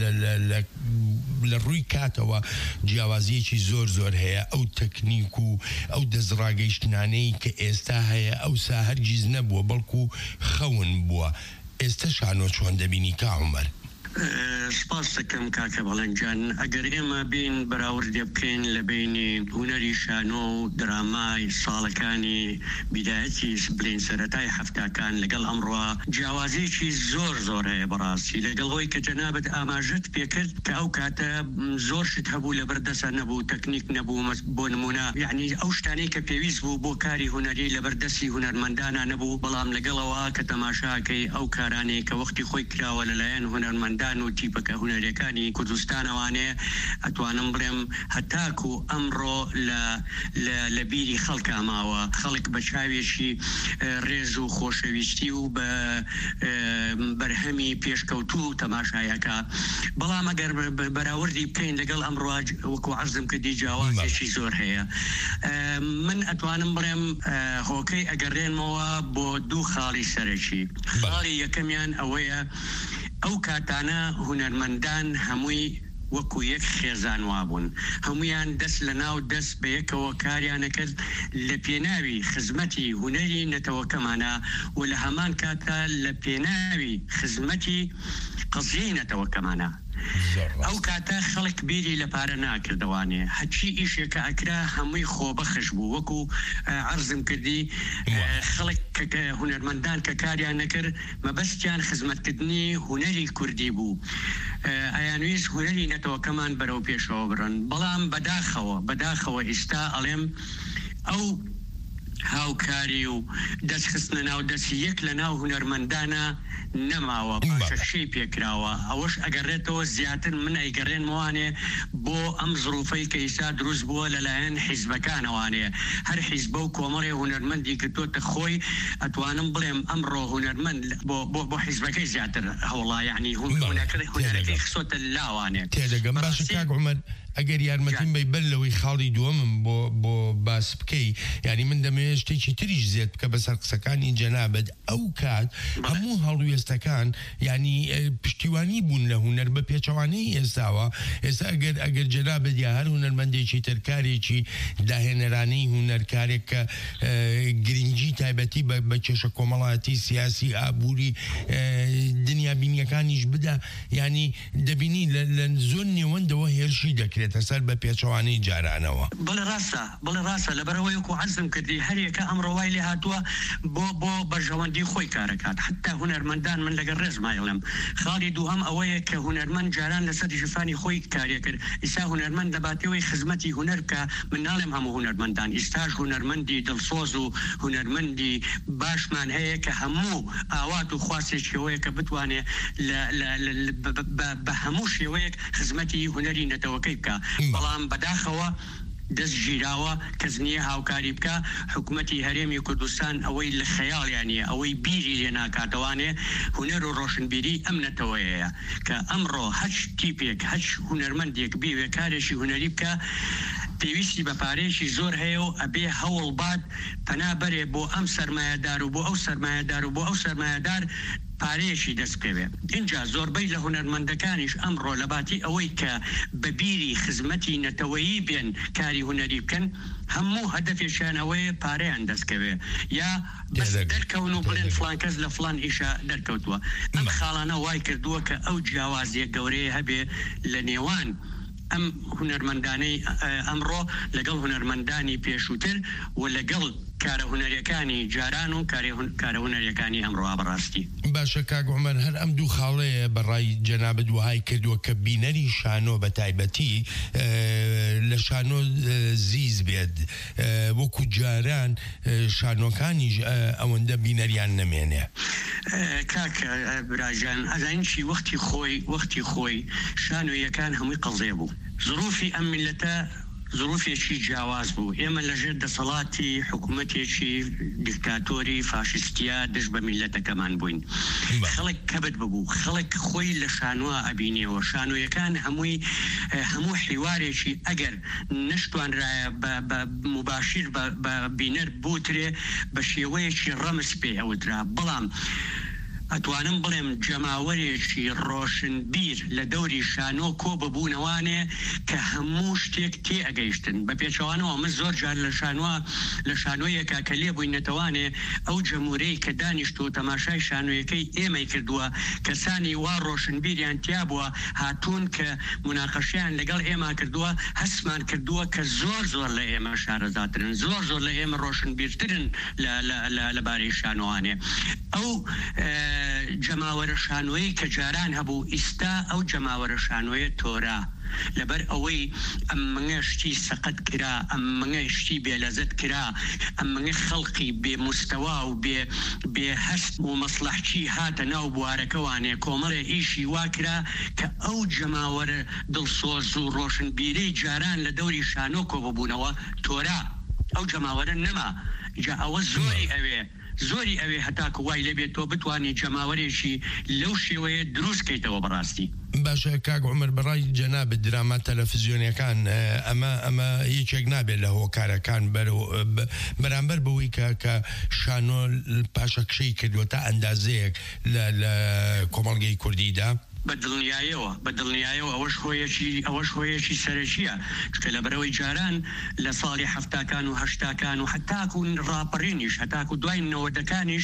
لە ڕووی کاتەوە جیاوازیەکی زۆر زۆر هەیە. ئەو تەکنیک و ئەو دەستڕاگەیشتنانەی کە ئێستا هەیە ئەوسا هەرگیز نەبووە، بەڵکو خەون بووە. ئێستا شانۆ چۆن دەبینی کا عومەر؟ سپاس دەکەم کاکە بەڵێنجان. ئەگەر ئێمە بین بەراوردێ بکەین لە بینی هونەری شانۆ و درامای ساڵەکانی بیدایەتی بڵین سەرەتای هەفتاکان لەگەڵ ئەمڕۆ جیاوازیەکی زۆر زۆر هەیە بەڕاستی، لەگەڵ ئەوەی کە جەنابەت ئاماژەت پێکرد کە ئەو کاتە زۆر شت هەبوو لە بەردەسە نەبوو، تەکنیک نەبوو، بۆ نمونە یعنی ئەو شتانەی کە پێویست بوو بۆ کاری هونەری لە بەردەستی هونەرمەندانە نەبوو. بەڵام لەگەڵەوە کە تەماشاکەی ئەو کارانەی کە وەختی خۆی کراوە لەلایەن هونەرمەند و تیپەکە هونەریەکانی کوردستانەوانەیە، ئەتوانم بڵێم هەتاکو ئەمڕۆ لە بیری خەڵکا ماوە. خەڵک بە چاوێکی ڕێز و خۆشەویستی و بە بەرهەمی پێشکەوتوو تەماشایەکە. بەڵام ئەگەر بەراوردی بکەین لەگەڵ ئەمڕۆ وەکو عەرزم کردی جیاوازێکی زۆر هەیە. من ئەتوانم بڵێم هۆکەی ئەگەڕێنمەوە بۆ دوو خاڵی سەرەکی. خاڵی یەکەمیان ئەوەیە ئەو کاتانە هونەرمەندان هەمووی وەکو یەک خێزان وابوون، هەمویان دەست لە ناو دەست بە یەکەوە کاریانەکرد لە پێناوی خزمەتی هونەری نەتەوەکەمانە و لە هەمان کاتە لە پێناوی خزمەتی قەزیەی نەتەوەکەمانە. ئەو کاتە خەڵک بیری لە پارە ناکردوانێ، هەچی ئیشێکە ئەکرا هەمووی خۆبەخش بوو. وەکو عەرزم کردی خەڵک هونەرمەندان کە کاریان نەکرد مەبەستیان خزمەتکردنی هونەری کوردی بوو. ئەیانویست هونەری نەتەوەکەمان بەرەو پێشەوە بڕن. بەڵام بەداخەوە بەداخەوە ئێستا ئەڵێم ئەو هاوکاری و دەستخستنە ناو دەستی یەک لە ناو هونەرمەندانە نەماوە، پاشەشەی پێکراوە. ئەوەش ئەگەڕێتەوە زیاتر من ئەیگەڕێنمەوانێ بۆ ئەم زروفەی کە ئێستا دروست بووە لەلایەن حیزبەکانەوانێ. هەر حیزبە و کۆمەڵی هونەرمەندی کردوتە خۆی. ئەتوانم بڵێم ئەمڕۆ هونەرمەند بۆ حیزبەکەی زیاتر هەوڵا، یعنی هونەرەکەی خسۆتە لاوانێ. تێدەگەم باشە کاک عومەر، ئەگەر یارمەتیم بی بەر لەوەی خاڵی دووەمم بۆ باس بکەی، یعنی من دەمەوێت شتێکی تریش زیاد بکە بەسەر قسەکانی جەنابەت. ئەو کات هەموو هەڵوێستەکان یعنی پشتیوانی بوون لە هونەر بە پێچەوانەی ئێستاوە. ئێستا ئەگەر ئەگەر جەنابەت یا هەر هونەرمەندێکی ترکارێکی داهێنەرانەی هونەرکارێک کە گرنگی تایبەتی بە کێشە کۆمەڵایەتی سیاسی ئابووری دنیا بینیەکانیش بدا، یعنی دەبینی لە زۆر نێوەندەوە هێرشی دەکرێتە سەر بە پێچەوانەی جارانەوە. بڵێ ڕاستە بڵێ ڕاستە لەبەرەوەی وەکو عەرزم کردی هەرێکە ئەمڕۆوای لێ هاتووە بۆ بۆ بەرژەوەندی خۆی کارەکات. حتا هونەرمەندان من لەگەڵ ڕێزمایڵم. خاڵی دووهەم ئەوەیە کە هونەرمەند جاران لەسەر ژفانی خۆی کارێ کرد. ئێستا هونەرمەند دەباتەوەی خزمەتی هونەر بکە. من ناڵێم هەموو هونەرمەندان، ئێستاش هونەرمەندی دڵسۆز و هونەرمەندی باشمان هەیە کە هەموو ئاوات و خواستێکەوەیە کە بتوانێت بە هەموو شێوەیەک خزمەتی هونەری نەتەوەکەی بکە. بەڵام بەداخەوە دەست ژیراوە کەس نییە هاوکاری بکە. حکوومەتی هەرێمی کوردستان ئەوەی لە خەیاڵیانە ئەوەی بیری لێ ناکاتەوانێ هونەر و ڕۆشنبیری ئەم نەتەوەیەیە کە ئەمڕۆ هەچ تیپێک هەچ هونەرمەندێک بیوێ کارێکی هونەری بکە پێویستی بە پارێکی زۆر هەیە و ئەبێ هەوڵ بات پەنابەرێ بۆ ئەم سەرمایەدار و بۆ ئەو سەرمایەدار و بۆ ئەو سەرمایەدار پارەیەشی دەست پێوێ. اینجا زۆربەی لە هونەرمەندەکانیش ئەمڕۆ لەباتی ئەوەی کە بەبیری خزمەتی نەتەوەیی بێن کاری هونەری بکەن هەموو هەدەفێشانەوەی پارەیان دەستکەوێ یا بەس دەرکەون و بڵێن فلان کەس لە فلان ئیشە دەرکەوتووە. ئەم خاڵانە وای کردووە کە ئەو جیاوازیە گەورەیە هەبێ لە نێوان ئەم هونەرمەندانەی ئەمڕۆ لەگەڵ هونەرمەندانی پێشووتر و لەگەڵ کارە هونەریەکانی جاران و کارە هونەریەکانی ئەمڕۆ بەڕاستی. باشە کاک عومەر، هەر ئەم دوو خاڵەیە بەڕای جەنابەت وهای کردووە کە بینەری شانۆ بە تایبەتی لە شانۆ زیز بێت وەکو جاران شانۆکانی ئەوەندە بینەریان نەمێنێ. کاکە براژان ئەزانشی وەختی خۆی وەختی خۆی شانۆیەکان هەمووی قەزێ بوو. ظروفی ئەم میلەتە ظروفێکی جیاواز بوو. ئێمە لەژێر دەسەڵاتی حکوومەتێکی دیکتاتۆری فاشستیا دش بە میلەتەکەمان بووین. خەڵک کەبت ببوو، خەڵک خۆی لە شانوە ئەبینێەوە. شانۆیەکان هەمووی هەموو حیوارێکی ئەگەر نشتوانرایە بە مباشیر بە بینەر بوترێ بە شێوەیەکی ڕەمز پێ ئەوترا. بەڵام ئەتوانم بڵێم جەماوەرێکی ڕۆشنبیر لە دەوری شانۆ کۆ ببوونەوانێ کە هەموو شتێک تێ ئەگەیشتن بە پێچەوانەوە. من زۆر جار لە شانوە لە شانۆیەکە کە لێ بووین نەتەوانێ ئەو جەمهورەی کە دانیشت و تەماشای شانۆیەکەی ئێمەی کردووە کەسانی وا ڕۆشنبیریان تیا بووە هاتوون کە مناقەشیان لەگەڵ ئێمە کردووە هەسمان کردووە کە زۆر زۆر لە ئێمە شارەزاترن، زۆر زۆر لە ئێمە ڕۆشنبیرترن لەبارەی شانۆوانێ. ئەو جەماوەرە شانۆیی کە جاران هەبوو ئیستا ئەو جەماوەرە شانۆیە تۆرا لەبەر ئەوەی ئەم مەنگە شتی سەقەت کرا، ئەم مەنگە شتی بێلەزەت کرا، ئەم مەنگە خەڵقی بێ مستەوا و بێ هەست و مەسلەحچی هاتە ناو بوارەکەوانێ کۆمەڵێ ئیشی وا کرا کە ئەو جەماوەرە دڵسۆز و ڕۆشنبیرەی جاران لە دەوری شانۆ کۆ ببوونەوە تۆرا ئەو جەماوەرە نەما. جا ئەوە زۆری ئەوێ زۆری ئەوێ هەتاکە وای لەبێت تۆ بتوانێت جەماوەرێکی لەو شێوەیە دروستکەیتەوە بەڕاستی. باشە کاک عومەر بەڕای جەناب دراما تەلەڤیزیۆنیەکان ئەمە ئەمە هیچێک نابێت لە هۆکارەکان بەرامبەر بەوەی کە کە شانۆ پاشەکشەی کردووە تا ئەندازەیەک لە کۆمەڵگەی کوردیدا. بە دڵنیایەوە بە دڵنیایەوە ئەوەش هۆیەکی ئەوەش هۆیەکی سەرەکیە چکە لە بەرەوەی جاران لە ساڵی هەفتاکان و هەشتاکان و هەتاکو ڕاپەڕێنیش هەتاکو دوای نەوەدەکانیش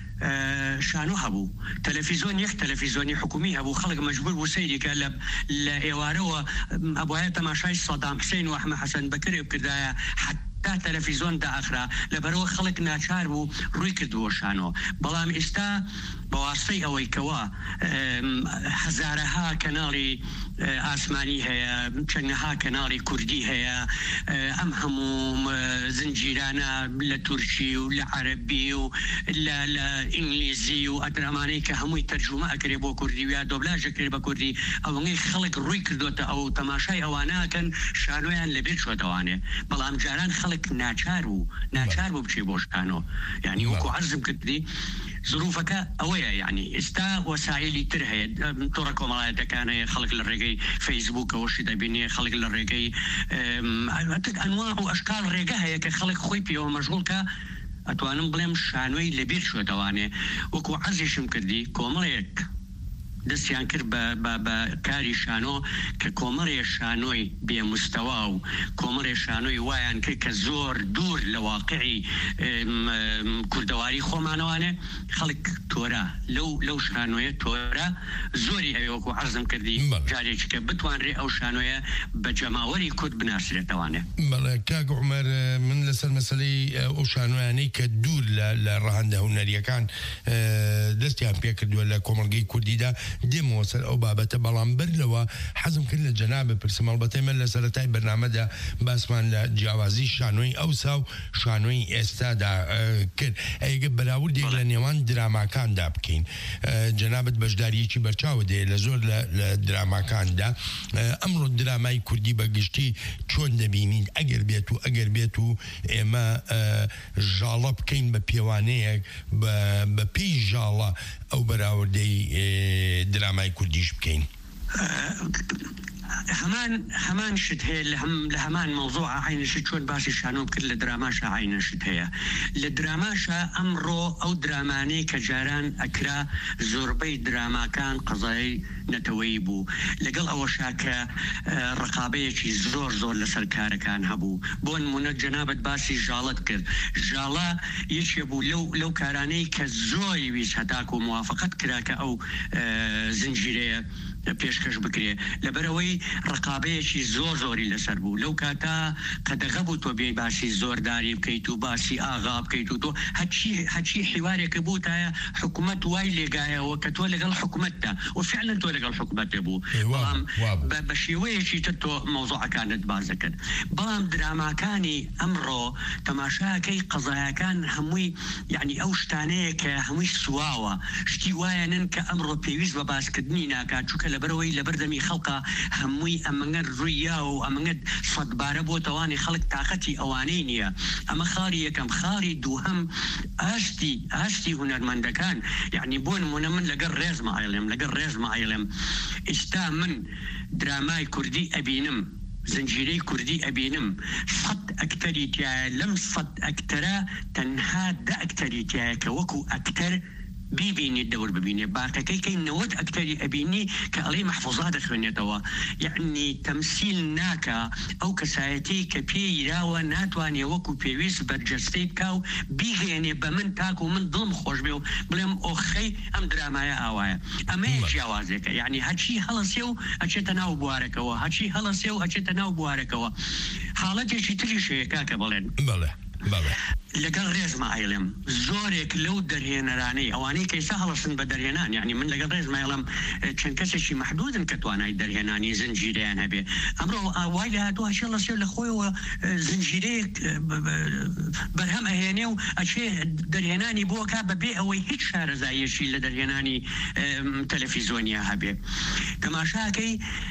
شانۆ هەبوو. تەلەڤیزۆن یەک تەلەڤیزۆنی حکومی هەبوو، خەڵک مەجبور بوو سەیریکە لە ئێوارەوە ئەبوایە تەماشای سەدام حوسێن و ئەحمەد حەسەن بەکرێ بکردایە تا تەلەڤیزۆن داخرا لەبەرەوە خەڵک ناچار بوو ڕووی کردووە شانۆ. بەڵام ئێستا بەواسطەی ئەوەی کەوا هەزارەها کەناڵی ئاسمانی هەیە، چەندەها کەناڵی کوردی هەیە، ئەم هەموو زنجیرانە لە تورکی و لە عەرەبی و لە ئینگلیزی و ئەدرامانەی کە هەمووی تەرجومە ئەکرێ بۆ کوردی و یا دۆبلاژەکرێ بە کوردی ئەوەی خەڵک ڕووی کردوتە ئەو تەماشای ئەوانەکەن شانۆیان لەبێت شۆتەوانێ. بەڵام جاران خەڵک ناچار بوو ناچار بوو بچێ بۆ شانۆ. یعنی وەکو عەرزم کردی ظروفەکە ئەوەیە، یعنی ئێستا وەسایلی تر هەیە، تۆڕە کۆمەڵایەتەکان هەیە، خەڵک لە ڕێگەی فەیسبووکەوەشی دەبینێ، خەڵک لە ڕێگەی ئەنواع و ئەشکال ڕێگە هەیە کە خەڵک خۆی پێوە مەشغوڵکە. ئەتوانم بڵێم شانۆی لەبیر شۆتەوانێ. وەکو عەرزیشم کردی کۆمەڵێک دەستیان کرد بە کاری شانۆ کە کۆمەڵێ شانۆی بێمستەوا و کۆمەڵێ شانۆی وایان کرد کە زۆر دوور لە واقعی کوردەواری خۆمانەوانێ. خەڵک تۆرە لەو لەو شانۆیە تۆرە زۆری هەیە وەکو عەرزم کردی جارێکی کە بتوانرێ ئەو شانۆیە بە جەماوەری کورد بناسرێتەوانێ. بەڵێ کاک عومەر من لەسەر مەسەلەی ئەو شانۆیانەی کە دوور لە ڕەهەندە هونەریەکان دەستیان پێ کردووە لە کۆمەڵگەی کوردیدا دێمەوە سەر ئەو بابەتە. بەڵام بەر لەوە حەزم کرد لە جەناب بپرسم، ئەڵبەتە من لە سەرەتای بەرنامەدا باسمان لە جیاوازی شانۆی ئەوسا و شانۆی ئێستادا کرد. ئەگە بەراوردێک لە نێوان دراماکاندا بکەین، جەنابەت بەشداریەکی بەرچاوە دێ لە زۆر لە دراماکاندا. ئەمڕۆ درامای کوردی بەگشتی چۆن دەبینین ئەگەر بێت و ئەگەر بێت و ئێمە ژاڵە بکەین بە پێوانەیەک بە پێی ژاڵە ئەو بەراوردەی درامای کوردیش بکەین؟ هەمان هەمان شت هەیە لە هەمان مەوزوع عینەشت چۆن باسی شانۆ بکرد لە دراماشە عینەشت هەیە. لە دراماشە ئەمڕۆ ئەو درامانەی کە جاران ئەکرا زۆربەی دراماکان قەزای نەتەوەیی بوو، لەگەڵ ئەوەشا کە ڕقابەیەکی زۆر زۆر لەسەر کارەکان هەبوو. بۆ نمونە جەنابەت باسی ژاڵەت کرد. ژاڵە یەکێ بوو لەو لەو کارانەی کە زۆری ویست هەتاکو موافقەت کرا کە ئەو زنجیرەیە پێشکەش بکرێ لەبەرەوەی ڕقابەیەکی زۆر زۆری لەسەر بوو لەو کاتا قەدەغە بوو تۆ بێ باسی زۆرداری بکەیت و باسی ئاغا بکەیت و تۆ هەچی حیوارێکە بوو تایە حکوومەت وای لێگایەوە کە تۆ لەگەڵ حکوومەتدا و فعلا تۆ لەگەڵ حکوومەتە بوو بەڵام بە شێوەیەکی تر تۆ مەوزوعەکانت باز دەکەن بەڵام دراماکانی ئەمڕۆ تەماشاکەی قەزایەکان هەمووی یعنی ئەو شتانەیە کە هەمووی سواوە شتی وایەنن کە ئەمڕۆ پێویست بە باسکردنی ناکات چووکە لەبەرەوەی لە بەردەمی خەڵکە هەمووی ئەمەنگە ڕوویا و ئەمەنگە سەدبارە بۆ تەوانی خەڵک تااقەتی ئەوانەی نییە ئەمە خاڵی یەکەم خاڵی دووهەم ئاشتی ئاشتی هونەرمەندەکان یعنی بۆ نمونە من لەگەڵ ڕێزمە ئایڵێم لەگەڵ ڕێزمە ئایڵێم ئێستا من درامای کوردی ئەبینم زنجیرەی کوردی ئەبینم سەد ئەکتەری تایە لەم سەد ئەکتەرە تەنها دە ئەکتەری تایە کە وەکو ئەکتەر ببینی دەور ببینێ باقەکەی کەی نەوەت ئەکتەری ئەبینی کە ئەڵێ مەحفوظا دەخوێنێتەوە یعنی تەمسیل ناکە ئەو کەسایەتی کە پێیراوە ناتوانێ وەکو پێویست بەرجەستەی بکا و بیغێنێ بە من تاک و من دڵم خۆش بێ و بڵێم ئۆخەی ئەم درامایە ئاوایە ئەمەیە جیاوازێکە یعنی هەچی هەڵەسێ و ئەچێتە ناو بوارەکەەوە هەچی هەڵەسێ و ئەچێتە ناو بوارەکەەوە حاڵەتێکی تریشەیە کاکە بڵێن بڵێ لەگەڵ ڕێزمە ئایڵم زۆرێک لەو دەرهێنەرانەی ئەوانەی کەیسا هەڵەسن بە دەرهێنان یعنی من لەگەڵ ڕێزمە ئایڵم چەند کەسێکی محدودن کە توانای دەرهێنانی زنجیرەیان هەبێ ئەمڕۆ ئاوای لە هاتووە هەڵەسێ لە خۆیەوە زنجیرەیەک بەرهەم ئەهێنێ و ئەچێ دەرهێنانی بۆکە بەبێ ئەوەی هیچ شارەزایەشی لە دەرهێنانی تەلەڤیزۆنیا هەبێ تەماشاکەی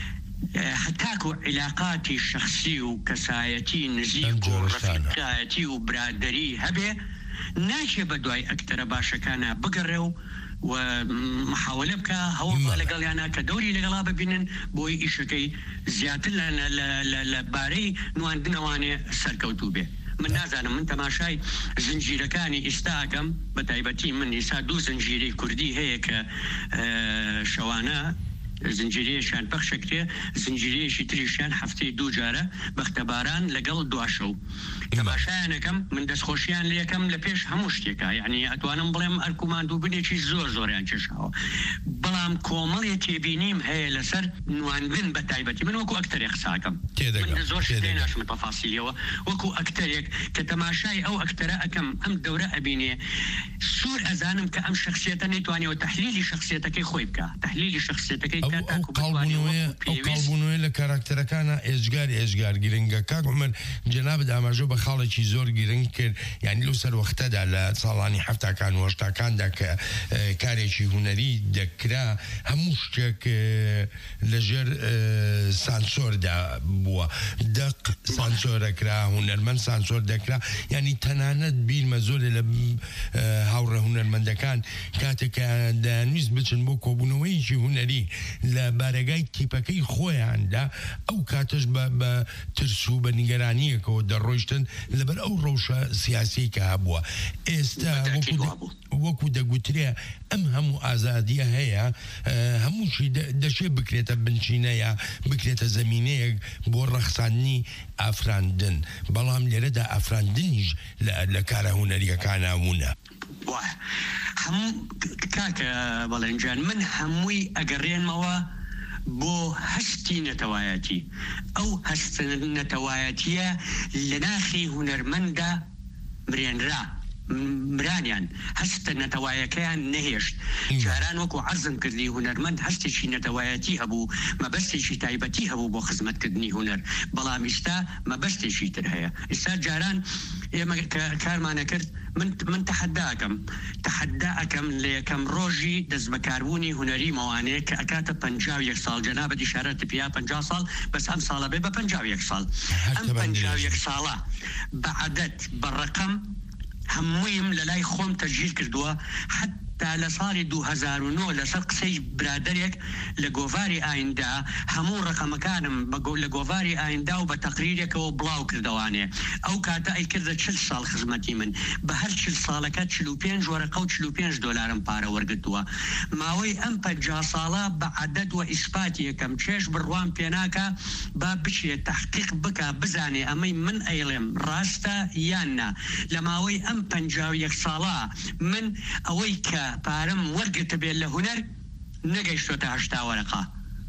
حتاکو علاقاتی شخصی و کەسایەتی نزیک و ڕفیقایەتی و برادری هەبێ ناچێ بە دوای ئەکتەرە باشەکانە بگەڕێ و و محاولە بکە هەوڵ لەگەڵیانە کە دەوری لەگەڵا ببینن بۆی ئیشەکەی زیاتر لە بارەی نواندنەوانێ سەرکەوتوو بێ من نازانم من تەماشای زنجیرەکانی ئێستاکەم بە تایبەتی من ئێستا دوو زنجیرەی کوردی هەیە کە شەوانە زنجیرەیەشان پەخشەکرێ زنجیرەیەشی تریشیان هەفتەی دوو جارە بەختەباران لەگەڵ دواشە و تەماشایانەکەم من دەستخۆشییان لە یەکەم لە پێش هەموو شتێکە یعنی ئەتوانم بڵێم ئەرکومان دوو بنێکی زۆر زۆریان چێشاوە بەڵام کۆمەڵی تێبینیم هەیە لەسەر نواندن بە تایبەتی من وەکو ئەکتەرێک قساکەم زۆر شتێ ناشمە تەفاسیلیەوە وەکو ئەکتەرێک کە تەماشای ئەو ئەکتەرە ئەەکەم ئەم دەورە ئەبینێ سوور ئەزانم کە ئەم شخصیەتە نەیتوانێەوە تحلیلی شخصیەتەکەی خۆی بکە تحلیلی شخصیەتەکەی قاڵبوونەوەی لە کاراکتەرەکانە ئێژگاری ئێژگار گرنگە کاک عومەر جەنابەت ئاماژە بە خاڵێکی زۆر گرنگ کرد یعنی لەو سەر وەختەدا لە ساڵانی هەفتاکان و هەشتاکاندا کە کارێکی هونەری دەکرا هەموو شتێک لەژێر سانسۆردا بووە دەق سانسۆرەکرا هونەرمەند سانسۆر دەکرا یعنی تەنانەت بیرمە زۆرە لە هاوڕە هونەرمەندەکان کاتێکە دەیانویست بچن بۆ کۆبوونەوەیکی هونەری لە بارەگای تیپەکەی خۆیاندا ئەو کاتەش بە ترس و بە نیگەرانیەکەوە دەڕۆیشتن لەبەر ئەو ڕەوشە سیاسی کە هەبووە ئێستا وەکو دەگوترێ ئەم هەموو ئازادیە هەیە هەمووشی دەشێ بکرێتە بنچینەیە بکرێتە زەمینەیەک بۆ ڕەخساندنی ئافراندن بەڵام لێرەدا ئافراندنیش لە کارە هونەریەکانە هونە هەموو کاکە بەڵێنجان من هەمووی ئەگەڕێنمەوە بۆ هەستی نەتەوایەتی ئەو هەست نەتەوایەتیە لە ناخی هونەرمەندا مرێنرا مرانیان هەستە نەتەوایەکەیان نەهێشت جاران وەکو عەرزم کردی هونەرمەند هەستێکی نەتەوایەتی هەبوو مەبەستێکی تایبەتی هەبوو بۆ خزمەتکردنی هونەر بەڵام ئێستا مەبەستێکی تر هەیە ئێستا جاران ئێمە کارمانە کرد من تەحەداکەم تەحەداکەم لە یەکەم ڕۆژی دەست بەکاربوونی هونەری مەوانەیە کە ئەکاتە پەنجاو یەک ساڵ جەنابەت ئیشارەت پیا پەنجا ساڵ بەس ئەم ساڵە بێ بە پەنجاو یەک ساڵ ئەم پەنجاو یەک ساڵە بە عەدەد بە ڕەقەم هەموویم لە لای خۆم تەرجیح کردووە حتا لە ساڵی دوو هەزار و نۆ لەسەر قسەی برادەرێک لە گۆڤاری ئایندا هەموو ڕقەمەکانم لە گۆڤاری ئایندا و بە تەقریرێکەوە بڵاو کردوانێ ئەو کاتە ئەی کردە چل ساڵ خزمەتی من بە هەر چل ساڵەکە چل و پێنج وەرەقە و چل و پێنج دۆلارم پارە وەرگرتووە ماوەی ئەم پەنجا ساڵە بە عەدەد و ئیسپاتی یەکەم چێش بڕوان پێناکە با بچێت تەحقیق بکە بزانێ ئەمەی من ئەیڵێم ڕاستە یاننا لە ماوەی ئەم پەنجا و یەک ساڵە من ئەوەی کە پارەم وەرگرتە بێت لە هونەر نەگەیشتۆتە هەشتا وەرەقە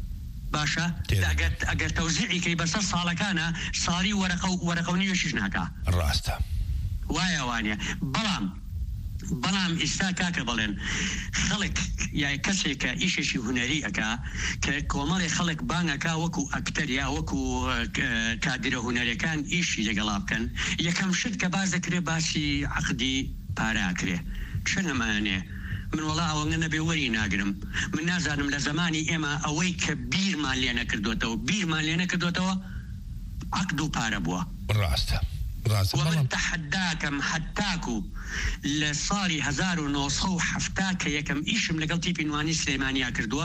باشە ئەگەر تەوزیعی کەی بەسەر ساڵەکانە ساڵی وەرەقەونی وێشیش ناکا ڕاستە وایە وانە بەڵام بەڵام ئێستا کاکە بڵێن خەڵک یا کەسێکە ئیشێکی هونەری ئەکا کە کۆمەڵی خەڵک بانگەکا وەکو ئەکتەر یا وەکو کادرە هونەرەکان ئیشی لەگەڵا بکەن یەکەم شت کە باز دەکرێت باسی عەقدی پاراکرێ چ نەمانێ من وڵا ئەوەنگە نەبێ وەری ناگرم من نازانم لە زمانی ئێمە ئەوەی کە بیرمان لێ نەکردوێتەوە بیرمان لێ نەکردوێتەوە عەقد و پارە بووە ڕاستە ومن تحداكم حتاكو لصالي هزار ونوصو حفتاك يكم إيشم لقل تيبي نواني سليمانيا كردوا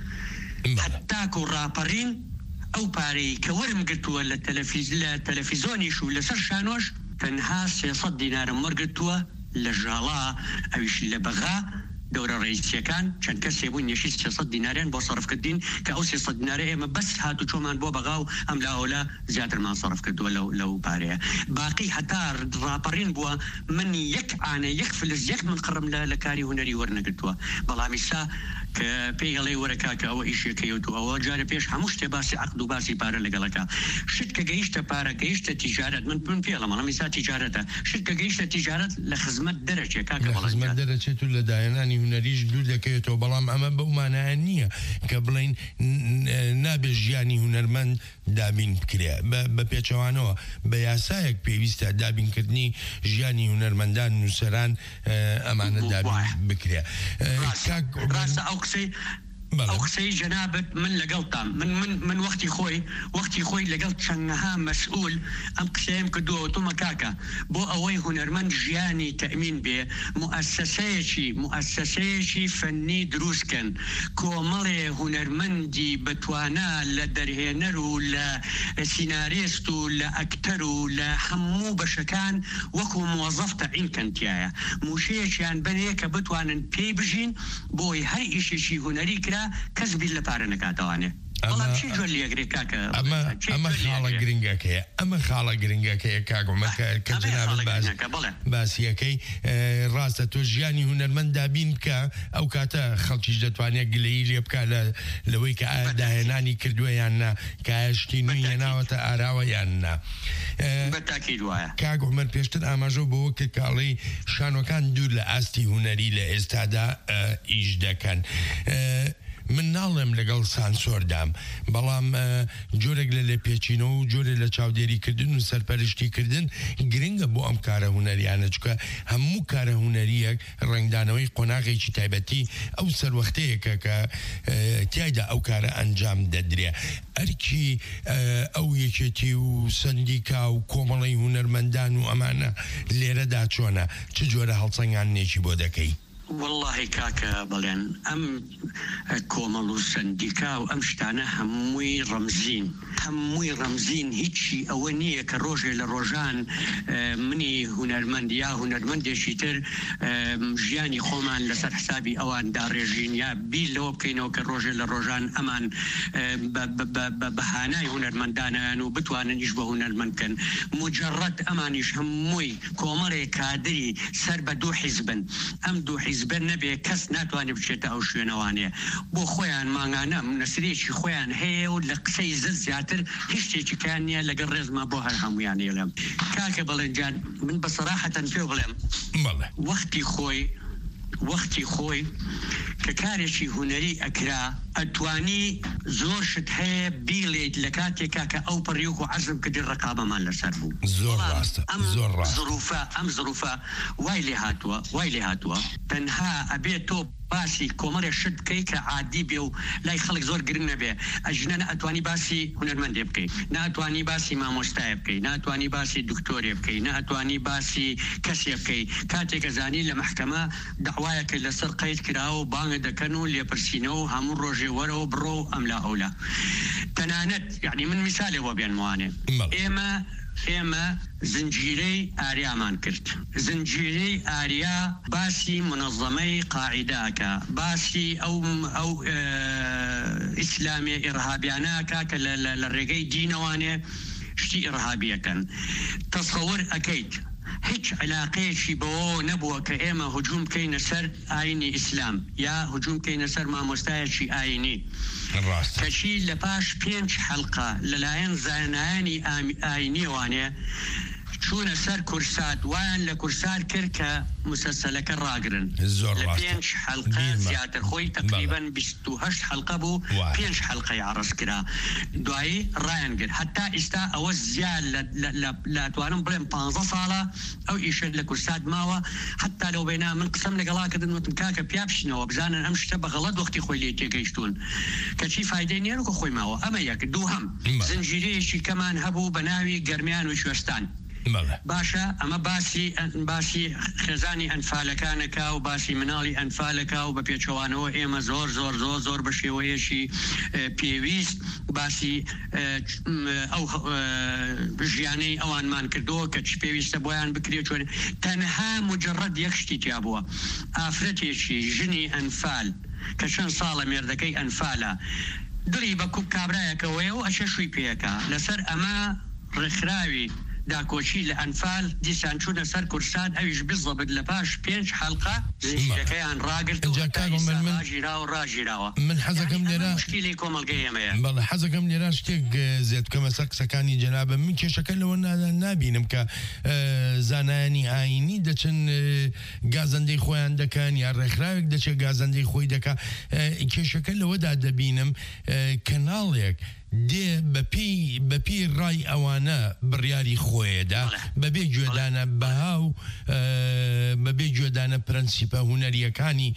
حتاكو رابرين أو باري كورم قلتوا للتلفزيوني شو لسر شانوش تنها سيصد دينار مرقلتوا للجالا أويش اللي بغا دورة رئيسية كان كان كسبون يشيل سيصد دينارين بو صرف كدين كأو سيصد دينارين بس هاتو شو بو بغاو أم لا أولا زيادة ما صرف كدو لو لو باريه باقي حتى رابرين بوا من يك أنا يكفل يك من قرم لكاري هنري ورنا قلتوا بلا مسا كبيغلي وركاك أو إيش كيوتو أو جاري بيش هموش تباسي عقد وباسي بارا لقلكا شركة جيشة بارا جيشة تجارة من من فيها لما مسا تجارتها شركة جيشة تجارة لخدمة درجة كاك لخدمة درجة ولا دايناني هنريش دود كيوتو بلام أما بأمانة أنية كبلين نابج يعني هنرمن دابين بكريا ببيتشوانو بياسايك بيويستا دابين كدني جياني هنرمندان نسران أمانة دابين بكريا كاك راس أوكسي أوكسي جنابت من لقلطة من من من وقتي خوي وقتي خوي لقلت شنها مسؤول أم قسم كدو وطوما كاكا بو أوي هنرمن جياني تأمين به مؤسساتي مؤسساتي فني دروسكن كومالي هنرمندي بتوانا لدرهنرو لا سيناريستو لا أكترو لا حمو بشكان وكو موظف تعين كنتيايا موشيش يعني بنيك بتوانا بيبجين بوي هاي إشي شي هنري كرا كسب اللي بارنا كاتوانه والله شيء جولي يقري كاكا أما أما خالة جرينجا كي أما خالة جرينجا كي كاكو ما كجناب باس باس يكي راسة توجياني هنا من دابين كا أو كاتا خلتي جدوانيا قليل يبكى لويك دهناني كردوا يانا كاشتيني يانا وتأراوا يانا بالتأكيد وايا كاكو عمر بيشتر أما جو بوك كالي شانو كان دور لأستي هنري لإستادا إيجدا كان من ناڵێم لەگەڵ سانسۆردام بەڵام جۆرێک لە لێ پێچینەوە و جۆرێک لە چاودێریکردن و سەرپەرشتیکردن گرنگە بۆ ئەم کارە هونەریانە چکە هەموو کارە هونەریەک ڕنگدانەوەی قۆناغێکی تایبەتی ئەو سەروەختەیەکە کە تیایدا ئەو کارە ئەنجام دەدرێ ئەرکی ئەو یەکێتی و سندیکا و کۆمەڵی هونەرمەندان و ئەمانە لێرەدا چۆنە چ جۆرە هەڵسەنگاندنێکی بۆ دەکەی والله كاكا بلين أم كومالو سنديكا وأم شتانا هموي رمزين هموي رمزين هيتشي أولية كروجي لروجان مني هنرمند يا هنرمند شيتر جياني خومان لسر حسابي أوان دارجين يا بيل لو بكينو كروجي لروجان أمان بهاناي هنرمندانا أنو بتوانا يشبه هنرمند كان مجرد أمانيش هموي كومالي كادري سر بدو حزبا أم دو حزبا حزب النبي كس ناتواني بشيت أو شو نوانية بو خويان مانعنا من سريش خويان هي ولا قصي زياتر هشتي كانية لقرز ما بوها هم يعني لهم كاك بلنجان من بصراحة في بلهم وقتي خوي وقتي خوي ككارشي هنري أكرا أتواني زور شتها بيليد لكاتي كاكا أو بريوكو عزم كدير رقابة مال لسربو زور راست زور راست ظروفا أم ظروفا وايلي هاتوا وايلي هاتوا تنها أبيتو باسي كومر شد كيك عادي بيو لا يخلق زور قرنا بيه أجننا أتواني باسي هنرمند يبكي نا أتواني باسي ما مستا يبكي نا أتواني باسي دكتور يبكي نا أتواني باسي كسي يبكي كاتي كزاني لمحكمة دعوايك لسر قيد كراو بانغ دكنو ليبرسينو همون روجي ورو برو أم لا أولا تنانت يعني من مثال وبيان مواني إما إما زنجيري آريا مان كرت زنجيري آريا باسي منظمي قاعداك باسي أو أو اه إسلامي إرهابياناك للرقي دينواني شتي إرهابية كان تصور أكيد هیچ علاقەیەکی بەوە نەبووە کە ئێمە هجووم بکەینە سەر ئاینی ئیسلام یا هجووم بکەینە سەر مامۆستایەکی ئاینی کەچی لە پاش پێنج حەڵقە لەلایەن زانایانی ئاینی وانێ چوونە سەر کورسات وایان لە کورسات کرد کە مسلسلەکە ڕاگرن لە پێنج حەڵقە زیاتر خۆی تقریبا بیست و هەشت حەڵقە بوو پێنج حەڵقەی عرض کرا دوایی ڕایان کرد حتا ئێستا ئەوە زیاد لە توانم بڵێم پانزە ساڵە ئەو ئیشە لە کورسات ماوە حتا لەو بێنا من قسەم لەگەڵا کردن وتم کاکە پیا بشنەوە بزانن ئەم شتە بەغەڵەت وەختی خۆی لێ تێگەیشتون کەچی فایدەی نییە کە خۆی ماوە ئەمە یەک دووهەم زنجیرەیەکی کەمان هەبوو بە ناوی گەرمیان و کوێستان باشە ئەمە باسی باسی خێزانی ئەنفالەکانەکە و باسی مناڵی ئەنفالەکە و بە پێچەوانەوە ئێمە زۆر زۆر زۆر زۆر بە شێوەیەشی پێویست باسی ئەو ژیانەی ئەوانمان کردەوە کە چ پێویستە بۆیان بکرێت چۆن تەنها مجرد یەک شتی تیا بووە ئافرەتێکی ژنی ئەنفال کە چەند ساڵە مێردەکەی ئەنفالە دڵی بە کوب کابرایەکەوەیە و ئەچە شووی پێەکە لەسەر ئەمە ڕێکخراوی داکۆچی لە ئەنفال دیسان چوونە سەر کورسان ئەویش بزەبت لە پاش پێنج حەڵقە زنجیرەکەیان ڕاگرت و ڕاژیراوە ڕاژیراوە من حەزەکەم لێرە مشکلی کۆمەڵگەی ئێمەیە بەڵێ حەزەکەم لێرە شتێک زێت بکەمە سەر قسەکانی جەنابە من کێشەکە لەوە نابینم کە زانایانی ئاینی دەچن گازەندەی خۆیان دەکەن یا ڕێکخراوێک دەچێت گازەندەی خۆی دەکا کێشەکە لەوەدا دەبینم کەناڵێک دێ بەپی ڕای ئەوانە بڕیاری خۆیەدا بەبێ گوێدانە بەها و بەبێ گوێدانە پرەنسیپە هوەریەکانی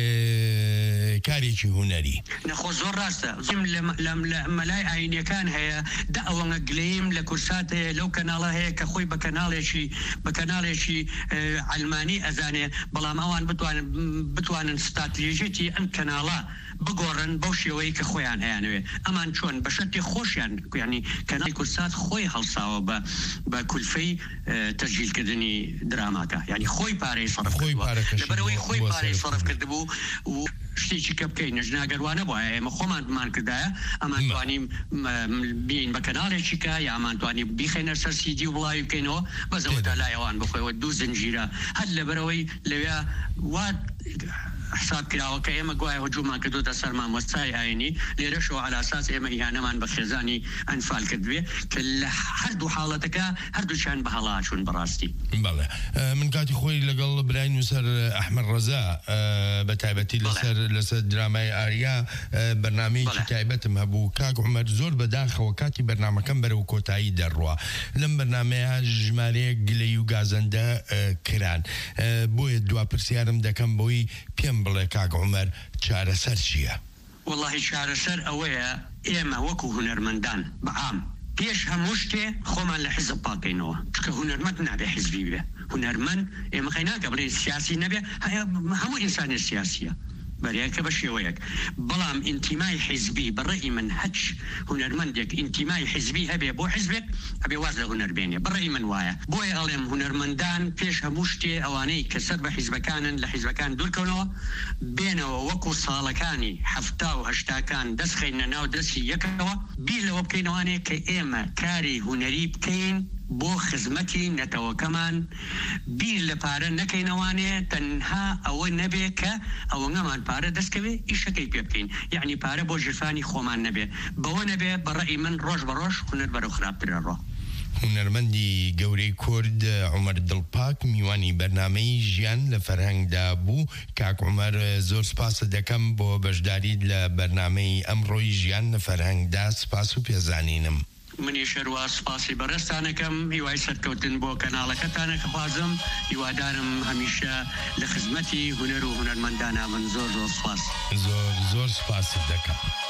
کارێکی هوەری نەخۆ زۆر ڕاستە لە مەلای ئاینیەکان هەیە دا ئەوەنە گلەیم لە کورسات هەیە لەو کەناڵە هەیە کە خۆی بە کەناڵێکی بە کەناڵێکی ئەلمانی ئەزانێ بەڵام ئەوان بتوانن ستاتێژێتی ئەم کەناڵە بگۆڕن بەو شێوەیە کە خۆیان هەیەنوێ ئەمان چۆن بە شەرتی خۆشیان ینی کەناڵی کورسات خۆی هەڵساوە بە کولفەی تەسجیلکردنی دراماکە ینی خۆی پارەی سەرف لەبەرەوەی خۆی پارەی سەرف کردبوو و شتێکی کە بکەین نەژناگەروانە بۆ ئێمە خۆمانمان کردایە ئەمان توانیم بین بە کەناڵێکی کە یا ئەمانتوانی بیخێنە سەر سیدی و وڵاوی بکەینەوە بەزەوەدا لایەوان بخۆیەوە دوو زنجیرە هەر لەبەرەوەی لەوێ وات حساب کراوە کە ئێمە گوایە هجوومان کردوتە سەر مامۆستای ئاینی لێرەشەوە على ئاساس ئێمە ئیهانەمان بە خێزانی ئەنفال کردوێ کە لە هەردوو حاڵەتەکە هەردووچیان بە هەڵا چوون بەڕاستی بەڵێ من کاتی خۆی لەگەڵ برای نووسەر ئەحمەد ڕەزا بە تایبەتی لەسەر لەسەر درامای ئاریا بەرنامەیەکی تایبەتم هەبوو کاک عومەر زۆر بەداخەوە کاتی بەرنامەکەم بەرەو کۆتایی دەڕوە لەم بەرنامەیە ژمارەیەک گلەی و گازەندە کران بۆیە دوا پرسیارم دەکەم بۆی پێم بڵێ کاک عومەر چارەسەر چییە؟ وەڵڵاهی چارەسەر ئەوەیە ئێمە وەکو هونەرمەندان بەعام پێش هەموو شتێ خۆمان لە حیزب پاکەینەوە چکە هونەرمەند نابێ حیزبی بێ هونەرمەند ئێمە خەیناکە بڵێ سیاسی نەبێ هەموو ئینسانی سیاسیە بەریاکە بە شێوەیەک بەڵام ئینتیمای حیزبی بەڕێی من هەچ هونەرمەندێک ئینتیمای حیزبی هەبێ بۆ حیزبێک ئەبێ واز لە هونەر بێنێ بەڕێی من وایە بۆیە ئەڵێم هونەرمەندان پێش هەموو شتێ ئەوانەی کە سەر بە حیزبەکانن لە حیزبەکان دوورکەونەوە بێنەوە وەکو ساڵەکانی هەفتا و هەشتاکان دەستخەینە ناو دەستی یەکەوە بیر لەوە بکەینەوانێ کە ئێمە کاری هونەری بکەین بۆ خزمەتی نەتەوەکەمان بیر لە پارە نەکەینەوانێ تەنها ئەوە نەبێ کە ئەوە نەمان پارە دەستکەوێ ئیشەکەی پێ بکەین یعنی پارە بۆ ژرفانی خۆمان نەبێ بەوە نەبێ بەڕێی من ڕۆژ بە ڕۆژ هونەر بەرەو خراپترە ڕۆ هونەرمەندی گەورەی کورد عومەر دڵپاک میوانی بەرنامەی ژیان لە فەرهەنگدا بوو کاک عومەر زۆر سپاسە دەکەم بۆ بەشداریت لە بەرنامەی ئەمڕۆی ژیان لە فەرهەنگدا سپاس و پێزانینم منی شەروا سپاسی بەڕێستانەکەم هیوای سەرکەوتن بۆ کەناڵەکەتانە کە خوازم هیوادارم هەمیشە لە خزمەتی هونەر و هونەرمەندانە من زۆر زۆر سپاس زۆر زۆر سپاس دەکەم.